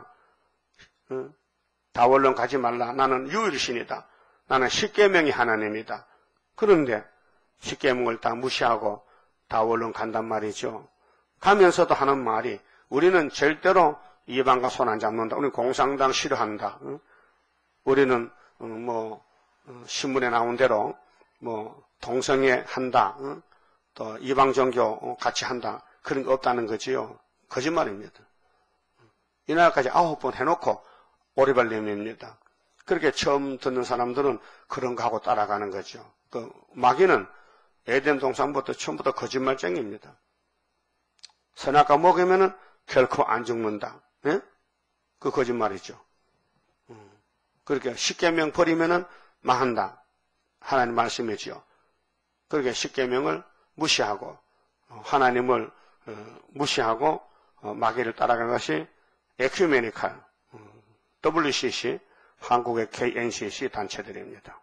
다원론 가지 말라. 나는 유일신이다. 나는 십계명이 하나님이다. 그런데 십계명을 다 무시하고 다원론 간단 말이죠. 가면서도 하는 말이 우리는 절대로 이방과 손 안 잡는다. 우리는 공산당 싫어한다. 우리는 신문에 나온 대로 뭐 동성애 한다, 또 이방 종교 같이 한다, 그런 거 없다는 거지요. 거짓말입니다. 이날까지 9번 해놓고 오리발 내밉니다. 그렇게 처음 듣는 사람들은 그런 거 하고 따라가는 거죠. 그 마귀는 에덴 동산부터 처음부터 거짓말쟁이입니다. 선악과 먹으면은 결코 안 죽는다. 예? 그 거짓말이죠. 그렇게 십계명 버리면은 망한다. 하나님 말씀이지요. 그렇게 십계명을 무시하고 하나님을 무시하고 마귀를 따라가는 것이 에큐메니칼 WCC 한국의 KNCC 단체들입니다.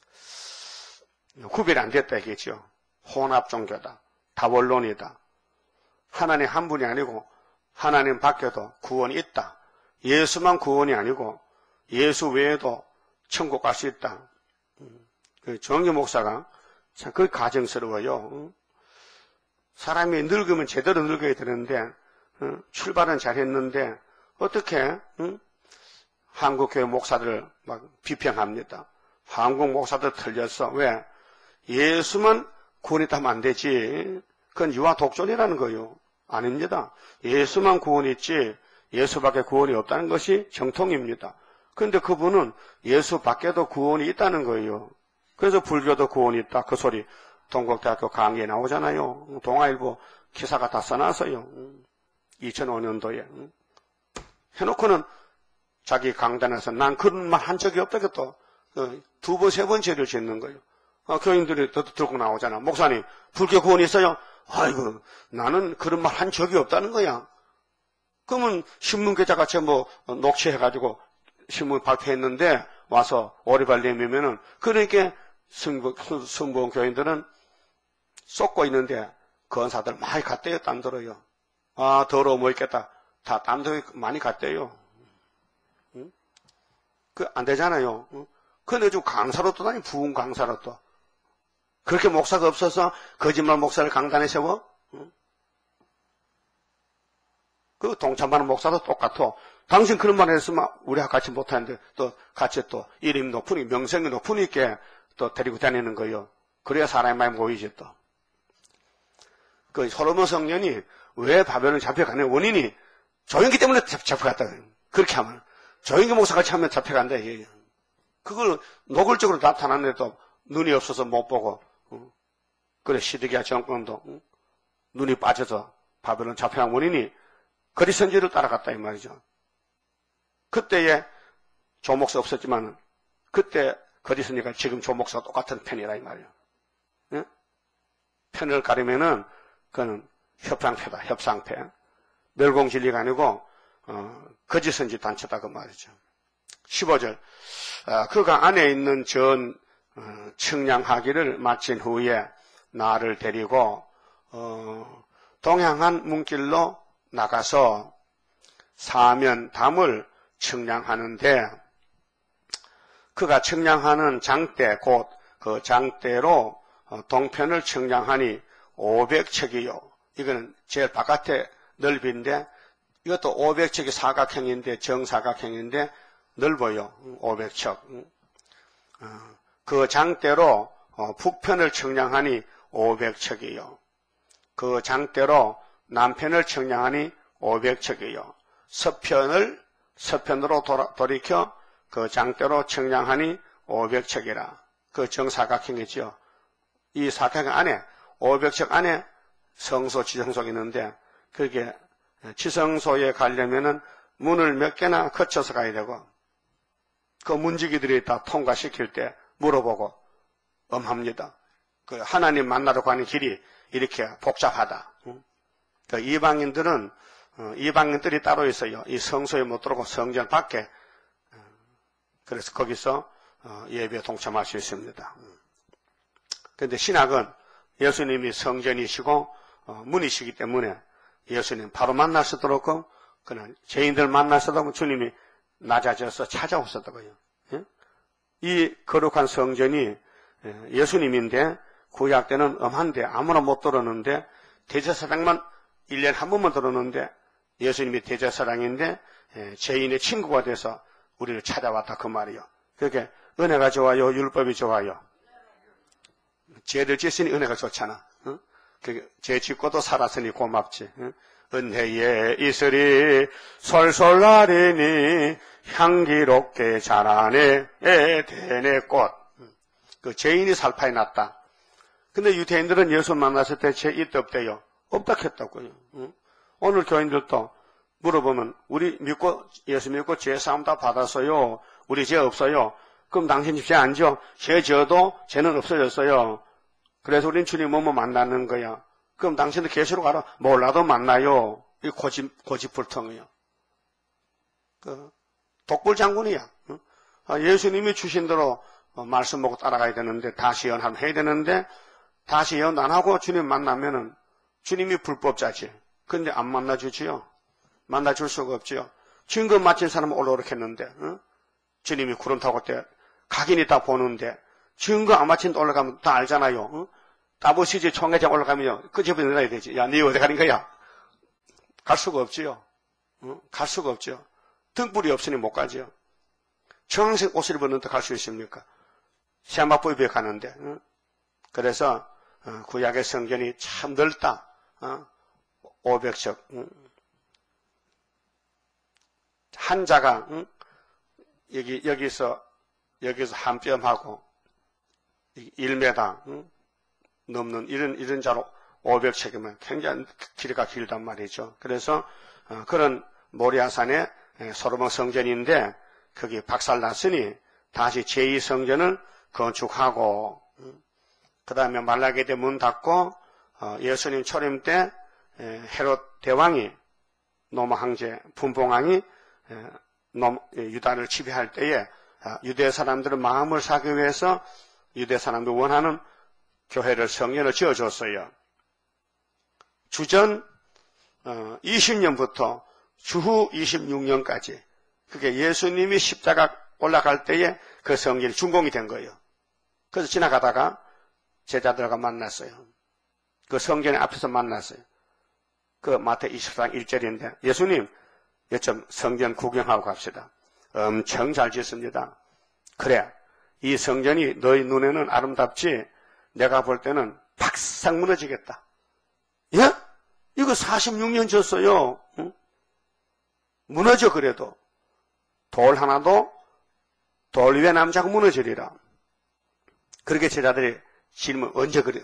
구별이 안 됐다 얘기죠. 혼합 종교다. 다원론이다. 하나님 한 분이 아니고 하나님 밖에도 구원이 있다. 예수만 구원이 아니고 예수 외에도 천국 갈 수 있다. 정규 목사가 참 그게 가정스러워요. 사람이 늙으면 제대로 늙어야 되는데 출발은 잘했는데 어떻게 한국교회 목사들을 막 비평합니다. 한국 목사들 틀렸어. 왜? 예수만 구원이 되면 안 되지. 그건 유아 독존이라는 거예요. 아닙니다. 예수만 구원이 있지 예수밖에 구원이 없다는 것이 정통입니다. 그런데 그분은 예수 밖에도 구원이 있다는 거예요. 그래서 불교도 구원이 있다. 그 소리 동국대학교 강의에 나오잖아요. 동아일보 기사가 다 써놨어요. 2005년도에. 해놓고는 자기 강단에서 난 그런 말 한 적이 없다고 또 두 번, 세 번 죄를 짓는 거예요. 교인들이 들고 나오잖아. 목사님, 불교 구원이 있어요? 아이고, 나는 그런 말 한 적이 없다는 거야. 그러면 신문기자같이 뭐 녹취해가지고 신문 발표했는데 와서 오리발 내미면은 그러니까 승부원 교인들은 쏟고 있는데 건사들 많이 갔대요. 땀 들어요. 아, 더러워 뭐 있겠다. 다 땀도 많이 갔대요. 응? 그 안 되잖아요. 응? 근데 좀 강사로 또 다니 부흥 강사로 또 그렇게 목사가 없어서 거짓말 목사를 강단에 세워? 응? 그 동참하는 목사도 똑같아. 당신 그런 말 했으면 우리하고 같이 못하는데 또 같이 또 이름 높으니 명성이 높으니까 또 데리고 다니는 거예요. 그래야 사람이 많이 모이지 또. 그 솔로몬 성년이 왜 바벨론 잡혀가는 원인이 조용기 때문에 잡혀갔다. 그렇게 하면 조용기 목사같이 하면 잡혀간다. 그걸 노골적으로 나타났는데도 눈이 없어서 못 보고 그래 시드기야 정권도 눈이 빠져서 바벨론 잡혀간 원인이 거리 선지를 따라갔다 이 말이죠. 그때에 조목사 없었지만 그때 거리 선지가 지금 조목사가 똑같은 편이라 이 말이에요. 예? 편을 가리면은 그거는 협상패다. 협상패. 멸공진리가 아니고 거짓 선지 단체다 그 말이죠. 15절 그가 안에 있는 전 측량하기를 마친 후에 나를 데리고 동향한 문길로 나가서 사면 담을 측량하는데 그가 측량하는 장대 곧 그 장대로 동편을 측량하니 500척이요. 이거는 제일 바깥에 넓이인데 이것도 500척이 사각형인데 정사각형인데 넓어요. 500척. 그 장대로 북편을 측량하니 500척이요. 그 장대로 남편을 측량하니 500척이요. 서편으로 돌이켜 그 장대로 측량하니 500척이라. 그 정사각형이지요. 이 사각형 안에 500척 안에 성소, 지성소가 있는데 그게 지성소에 가려면은 문을 몇 개나 거쳐서 가야 되고 그 문지기들이 다 통과시킬 때 물어보고 엄합니다. 그 하나님 만나러 가는 길이 이렇게 복잡하다. 그 이방인들이 따로 있어요. 이 성소에 못 들어오고 성전 밖에. 그래서 거기서 예배에 동참할 수 있습니다. 그런데 신학은 예수님이 성전이시고 문이시기 때문에 예수님 바로 만날 수도 없고 그는 죄인들 만날 수도 없고 주님이 낮아져서 찾아오셨다고요. 이 거룩한 성전이 예수님인데 구약 때는 엄한데 아무나 못 들었는데 대제사장만 1년에 한 번만 들었는데 예수님이 대제사장인데 죄인의 친구가 돼서 우리를 찾아왔다 그 말이요. 그렇게 은혜가 좋아요? 율법이 좋아요? 죄를 짓으니 은혜가 좋잖아. 응? 죄 짓고도 살았으니 고맙지. 응? 은혜에 이슬이 솔솔 나리니 향기롭게 자라네 에덴의 꽃. 그 죄인이 살파에 났다. 근데 유대인들은 예수 만났을 때 죄 있다 없대요? 없다 했다고요. 응? 오늘 교인들도 물어보면 우리 믿고 예수 믿고 죄 사함 다 받았어요. 우리 죄 없어요. 그럼 당신 죄 안 져? 죄 져도 죄는 없어졌어요. 그래서 우린 주님 뭐뭐 만나는 거야. 그럼 당신도 계시로 가라. 몰라도 만나요. 이 고집불통이요. 그 독불 장군이야. 응? 예수님이 주신 대로 말씀 보고 따라가야 되는데 다시 예언하면 해야 되는데 다시 예언 안 하고 주님 만나면은 주님이 불법자지. 근데 안 만나주지요. 만나줄 수가 없지요. 증거 맞힌 사람은 올라오게 했는데 응? 주님이 구름 타고 때 각인이 다 보는데 증거 안 맞힌 데 올라가면 다 알잖아요. 응? 다보시지 총회장 올라가면 끄집어 내놔야 되지. 야, 니 어디 가는 거야? 갈 수가 없지요. 응? 갈 수가 없죠. 등불이 없으니 못 가지요. 청색 옷을 입었는데 갈 수 있습니까? 시아마포입에 가는데. 응? 그래서 구약의 성전이 참 넓다. 500석. 응? 한자가 응? 여기서 한 뼘하고 1m 응? 넘는 이런 자로 500척이면 굉장히 길이가 길단 말이죠. 그래서 그런 모리아산에 솔로몬 성전인데 거기 박살났으니 다시 제2성전을 건축하고 그 다음에 말라게대 문 닫고 예수님 초림 때 헤롯 대왕이 로마 황제 분봉왕이 유다를 지배할 때에 유대 사람들의 마음을 사기 위해서 유대 사람들 원하는 교회를 성전을 지어줬어요. 주전 20년부터 주후 26년까지 그게 예수님이 십자가 올라갈 때에 그 성전이 준공이 된 거예요. 그래서 지나가다가 제자들과 만났어요. 그 성전 앞에서 만났어요. 그 마태 24장 1절인데 예수님 요즘 성전 구경하고 갑시다. 엄청 잘 짓습니다. 그래, 이 성전이 너희 눈에는 아름답지 내가 볼 때는 박상 무너지겠다. 예? 이거 46년 졌어요. 응? 무너져 그래도. 돌 하나도 돌 위에 남자고 무너지리라. 그렇게 제자들이 질문 언제 그래?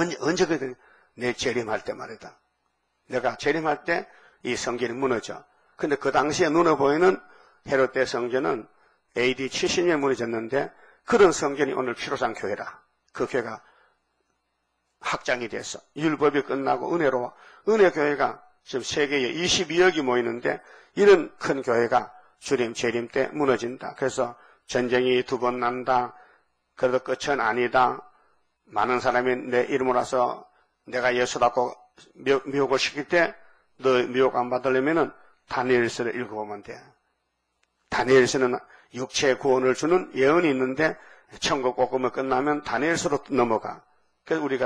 내 재림할 때 말이다. 내가 재림할 때 이 성전이 무너져. 근데 그 당시에 눈에 보이는 헤롯대 성전은 AD 70년에 무너졌는데 그런 성전이 오늘 피로상 교회라. 그 교회가 확장이 돼서 율법이 끝나고 은혜로 은혜 교회가 지금 세계에 22억이 모이는데 이런 큰 교회가 주님 재림 때 무너진다. 그래서 전쟁이 2번 난다. 그래도 끝은 아니다. 많은 사람이 내 이름으로 와서 내가 예수라고 미혹을 시킬 때 너 미혹 안 받으려면은 다니엘서를 읽어보면 돼. 다니엘서는 육체의 구원을 주는 예언이 있는데 천국 복음을 끝나면 다니엘서로 넘어가. 그래서 우리가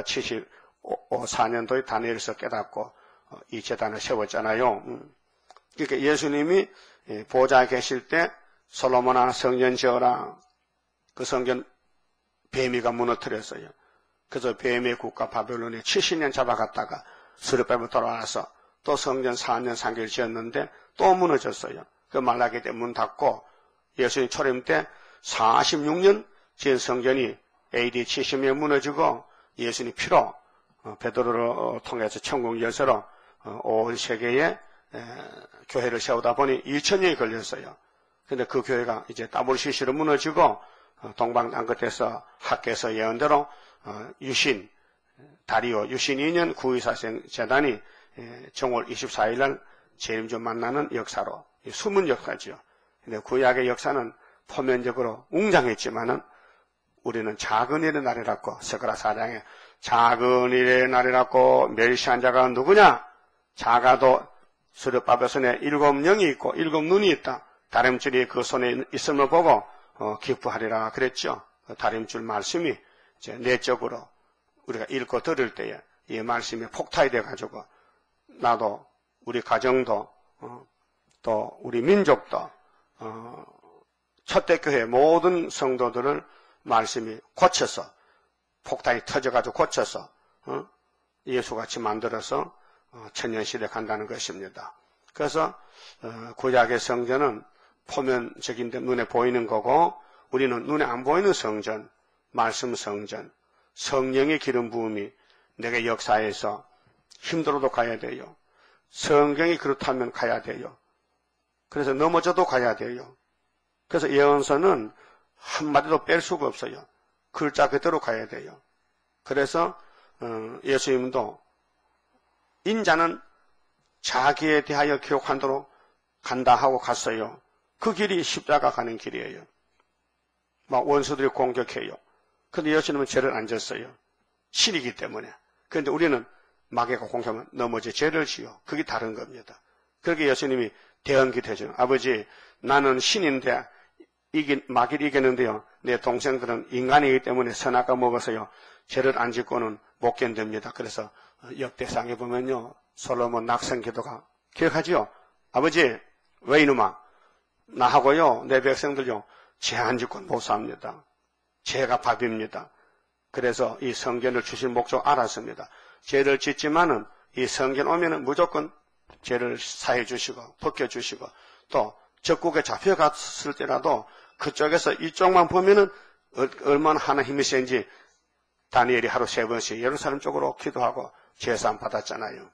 74년도에 다니엘서 깨닫고 이 제단을 세웠잖아요. 그러니까 예수님이 보좌에 계실 때 솔로몬아 성전 지어라. 그 성전 뱀이가 무너뜨렸어요. 그래서 뱀의 국가 바벨론에 70년 잡아갔다가 스룹바벨 돌아와서 또 성전 4년 3개월 지었는데 또 무너졌어요. 그 말라게대 문 닫고 예수님 초림 때 46년 지은 성전이 AD 70년에 무너지고 예수님 피로 베드로를 통해서 천국 열쇠로 온 세계에 교회를 세우다 보니 2000년이 걸렸어요. 근데 그 교회가 이제 WCC로 무너지고 동방 끝에서 학계에서 예언대로 유신 다리오 유신 2년 9.24생 재단이 정월 24일 날 재림주 만나는 역사로 숨은 역사지요. 근데 구약의 역사는 표면적으로 웅장했지만은 우리는 작은 일의 날이라고 스가랴 4장에 작은 일의 날이라고 멸시한 자가 누구냐? 작아도 스룹바벨 손에 7영이 있고 7눈이 있다. 다림줄이 그 손에 있음을 보고 기뻐하리라 그랬죠. 그 다림줄 말씀이 이제 내적으로 우리가 읽고 들을 때에 이 말씀이 폭탄이 돼가지고 나도 우리 가정도 또 우리 민족도 초대교회 모든 성도들을 말씀이 고쳐서 폭탄이 터져가지고 고쳐서 예수같이 만들어서 천년시대 간다는 것입니다. 그래서 구약의 성전은 표면적인데 눈에 보이는 거고 우리는 눈에 안 보이는 성전, 말씀 성전, 성령의 기름 부음이 내게 역사해서 힘들어도 가야 돼요. 성경이 그렇다면 가야 돼요. 그래서 넘어져도 가야 돼요. 그래서 예언서는 한마디도 뺄 수가 없어요. 글자 그대로 가야 돼요. 그래서 예수님도 인자는 자기에 대하여 기록한도록 간다 하고 갔어요. 그 길이 십자가 가는 길이에요. 막 원수들이 공격해요. 그런데 예수님은 죄를 안 졌어요. 신이기 때문에. 그런데 우리는 마귀가 공격하면 넘어져 죄를 지어. 그게 다른 겁니다. 그렇게 예수님이 대언기도 해줘요. 아버지, 나는 신인데 마귀를 이겼는데요. 내 동생들은 인간이기 때문에 선악과 먹어서요. 죄를 안 짓고는 못 견딥니다. 그래서 역대상에 보면요. 솔로몬 낙성 기도가 기억하지요? 아버지, 왜 이놈아? 나하고요, 내 백성들요, 죄 안 짓고 못 삽니다. 죄가 밥입니다. 그래서 이 성전을 주신 목적 알았습니다. 죄를 짓지만은 이 성전 오면은 무조건 죄를 사해 주시고, 벗겨 주시고, 또 적국에 잡혀갔을 때라도 그쪽에서 이쪽만 보면은 얼마나 하나님이 센지 다니엘이 하루 3번씩 예루살렘 쪽으로 기도하고 제사함 받았잖아요.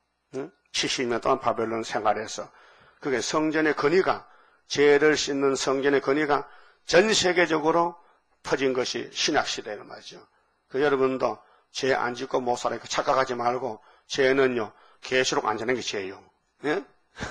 70년 동안 바벨론 생활해서 그게 성전의 건의가 죄를 씻는 성전의 건의가 전 세계적으로 퍼진 것이 신약시대는 말이죠. 그 여러분도 죄 안 짓고 못 살아니까 착각하지 말고 죄는요 계시록 안 지는 게 죄예요. 예?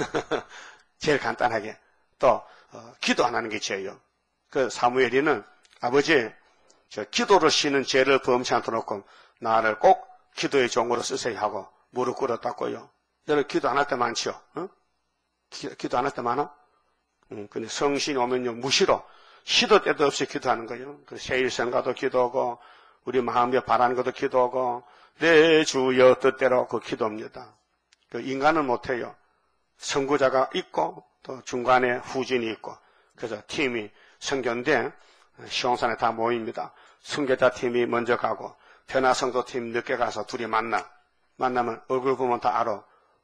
제일 간단하게 또 기도 안 하는 게 죄예요. 그 사무엘이는 아버지 저 기도를 쉬는 죄를 범치 않도록 나를 꼭 기도의 종으로 쓰세요 하고 무릎 꿇어 닦고요. 여러분 기도 안 할 때 많죠? 기도 안 할 때 많아? 근데 성신이 오면요 무시로 시도 때도 없이 기도하는 거예요. 그 세일성가도 기도하고 우리 마음에 바라는 것도 기도하고 내 주여 뜻대로 그 기도입니다. 그 인간은 못해요. 선구자가 있고 또 중간에 후진이 있고 그래서 팀이 성견대 시온산에 다 모입니다. 순교자 팀이 먼저 가고 변화성도 팀 늦게 가서 둘이 만나면 얼굴 보면 다 알아.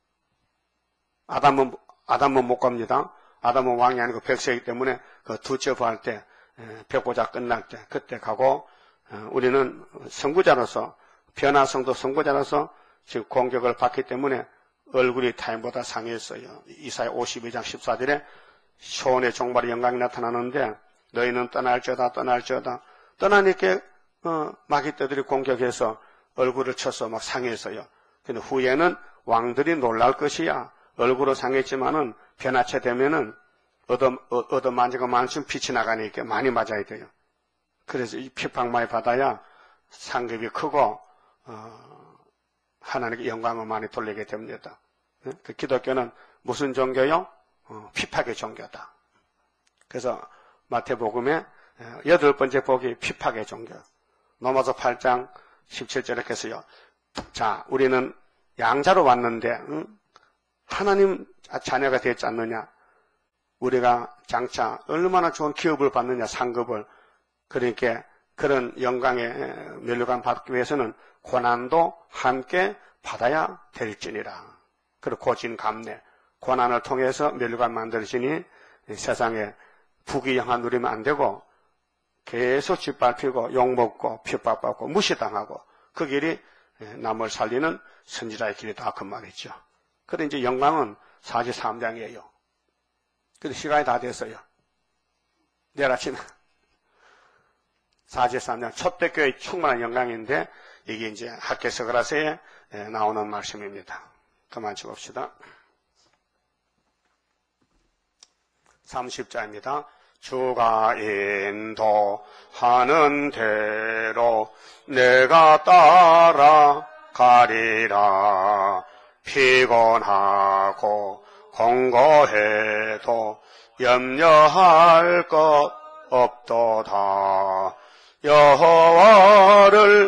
아담은 못 갑니다. 아담은 왕이 아니고 백세이기 때문에 그 두째 부할 때 백보자 끝날 때 그때 가고 우리는 선구자로서 변화성도 선구자로서 지금 공격을 받기 때문에 얼굴이 타인보다 상했어요. 이사야 52장 14절에 시온의 종말의 영광이 나타나는데 너희는 떠날지어다 떠나니까 마귀떼들이 공격해서 얼굴을 쳐서 막 상했어요. 근데 후에는 왕들이 놀랄 것이야. 얼굴은 상했지만은 변화체 되면은 얻어만지고 만큼 빛이 나가니까 많이 맞아야 돼요. 그래서 이 핍박 많이 받아야 상급이 크고 하나님께 영광을 많이 돌리게 됩니다. 그 기독교는 무슨 종교요? 핍박의 종교다. 그래서 마태복음의 8번째 복이 핍박의 종교. 로마서 8장 17절에 했어요. 자, 우리는 양자로 왔는데 하나님 자녀가 되지 않느냐? 우리가 장차 얼마나 좋은 기업을 받느냐, 상급을. 그러니까 그런 영광의 면류관 받기 위해서는 고난도 함께 받아야 될지니라. 그리고 고진감래, 고난을 통해서 면류관 만들어지니 세상에 부귀영화 누리면 안 되고 계속 짓밟히고 욕먹고 핍박받고 무시당하고 그 길이 남을 살리는 선지자의 길이다 그 말이죠. 그런데 이제 영광은 43장이에요. 근데 시간이 다 됐어요. 내일 아침에 43장 초대교회의 충만한 영광인데 이게 이제 학개서그라서에 나오는 말씀입니다. 그만 찍읍시다. 30자입니다. 주가 인도하는 대로 내가 따라가리라. 피곤하고 공고해도 염려할 것 없도다. 여호와를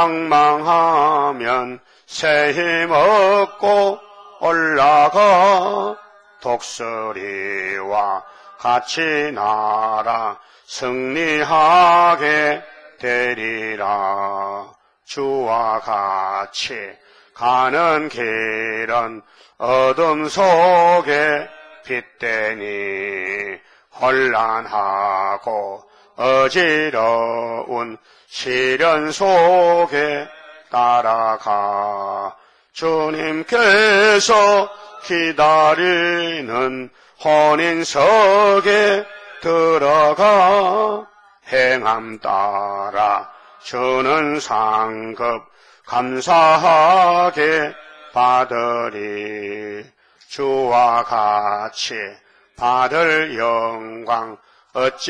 앙망하면 새 힘 얻고 올라가 독수리와 같이 나라 승리하게 되리라. 주와 같이 가는 길은 어둠 속에 빛되니 혼란하고 어지러운 시련 속에 따라가. 주님께서 기다리는 혼인석에 들어가 행함 따라 주는 상급 감사하게 받으리. 주와 같이 받을 영광 어찌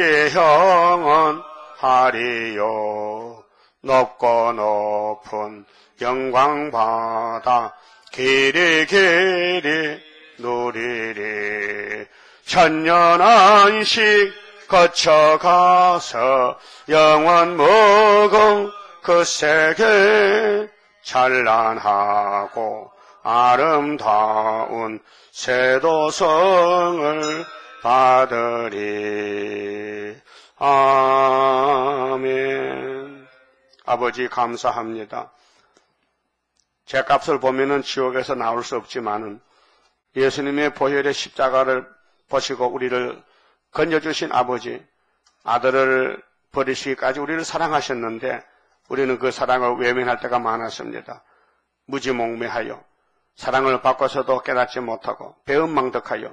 형언하리요. 높고 높은 영광 받아 길이 길이 누리리. 천년 안식 거쳐가서 영원 무궁 그 세계 찬란하고 아름다운 세도성을 받으리. 아멘. 아버지 감사합니다. 죄값을 보면은 지옥에서 나올 수 없지만은 예수님의 보혈의 십자가를 보시고 우리를 건져주신 아버지, 아들을 버리시기까지 우리를 사랑하셨는데 우리는 그 사랑을 외면할 때가 많았습니다. 무지몽매하여 사랑을 받고서도 깨닫지 못하고 배은망덕하여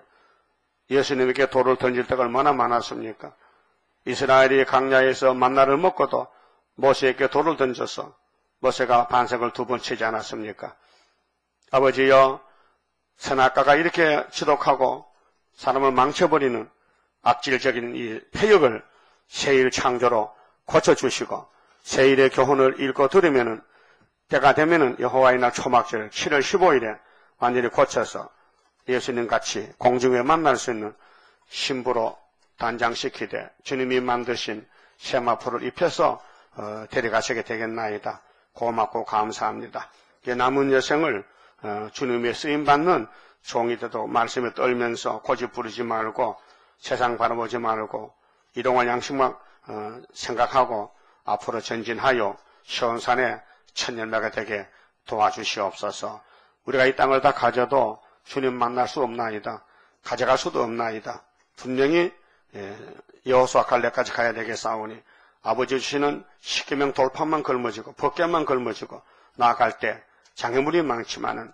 예수님에게 돌을 던질 때가 얼마나 많았습니까? 이스라엘이 광야에서 만나를 먹고도 모세에게 돌을 던져서 모세가 반석을 2번 치지 않았습니까? 아버지여, 선악과가 이렇게 지독하고 사람을 망쳐버리는 악질적인 이 폐역을 새일 창조로 고쳐주시고 새일의 교훈을 읽고 들으면은 때가 되면은 여호와의 날 초막절 7월 15일에 완전히 고쳐서 예수님 같이 공중에 만날 수 있는 신부로 단장시키되 주님이 만드신 세마포를 입혀서 데려가시게 되겠나이다. 고맙고 감사합니다. 남은 여생을 주님의 쓰임받는 종이 되도록 말씀에 떨면서 고집 부리지 말고 세상 바라보지 말고 이동할 양식만 생각하고 앞으로 전진하여 시온산에 천년매가 되게 도와주시옵소서. 우리가 이 땅을 다 가져도 주님 만날 수 없나이다. 가져갈 수도 없나이다. 분명히 여호수아 갈렙까지 가야 되겠사오니 아버지 주시는 십계명 돌판만 걸머지고 법궤만 걸머지고 나아갈 때 장애물이 많지만은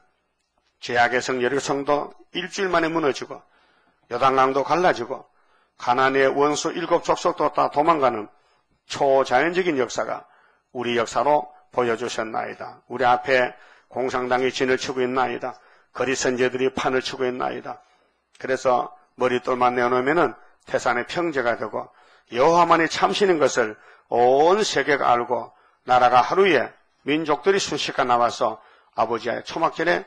제약의 성 여리고성도 일주일 만에 무너지고 요단강도 갈라지고 가나안의 원수 7족속도 다 도망가는 초자연적인 역사가 우리 역사로 보여주셨나이다. 우리 앞에 공산당이 진을 치고 있나이다. 거리 선제들이 판을 치고 있나이다. 그래서 머릿돌만 내어놓으면은 태산의 평제가 되고 여호와만이 참시는 것을 온 세계가 알고 나라가 하루에 민족들이 순식간 나와서 아버지의 초막절에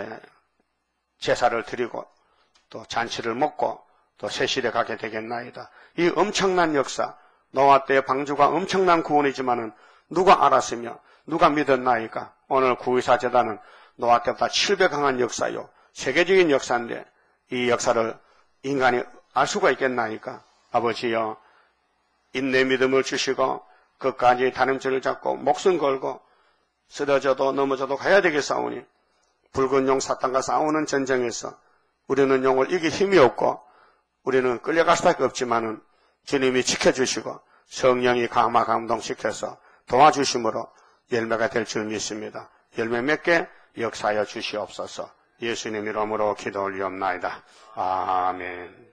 제사를 드리고 또 잔치를 먹고 또 세실에 가게 되겠나이다. 이 엄청난 역사, 노아 때의 방주가 엄청난 구원이지만은 누가 알았으며 누가 믿었나이까? 오늘 구의사 제단은 노아 때보다 700강한 역사요. 세계적인 역사인데 이 역사를 인간이 알 수가 있겠나이까? 아버지여, 인내 믿음을 주시고 끝까지 다림줄을 잡고 목숨 걸고 쓰러져도 넘어져도 가야 되겠사오니 붉은 용 사탄과 싸우는 전쟁에서 우리는 용을 이길 힘이 없고 우리는 끌려갈 수밖에 없지만은 주님이 지켜주시고 성령이 감화 감동시켜서 도와주심으로 열매가 될 줄 믿습니다. 열매 맺게 역사하여 주시옵소서. 예수님 이름으로 기도 올리옵나이다. 아멘.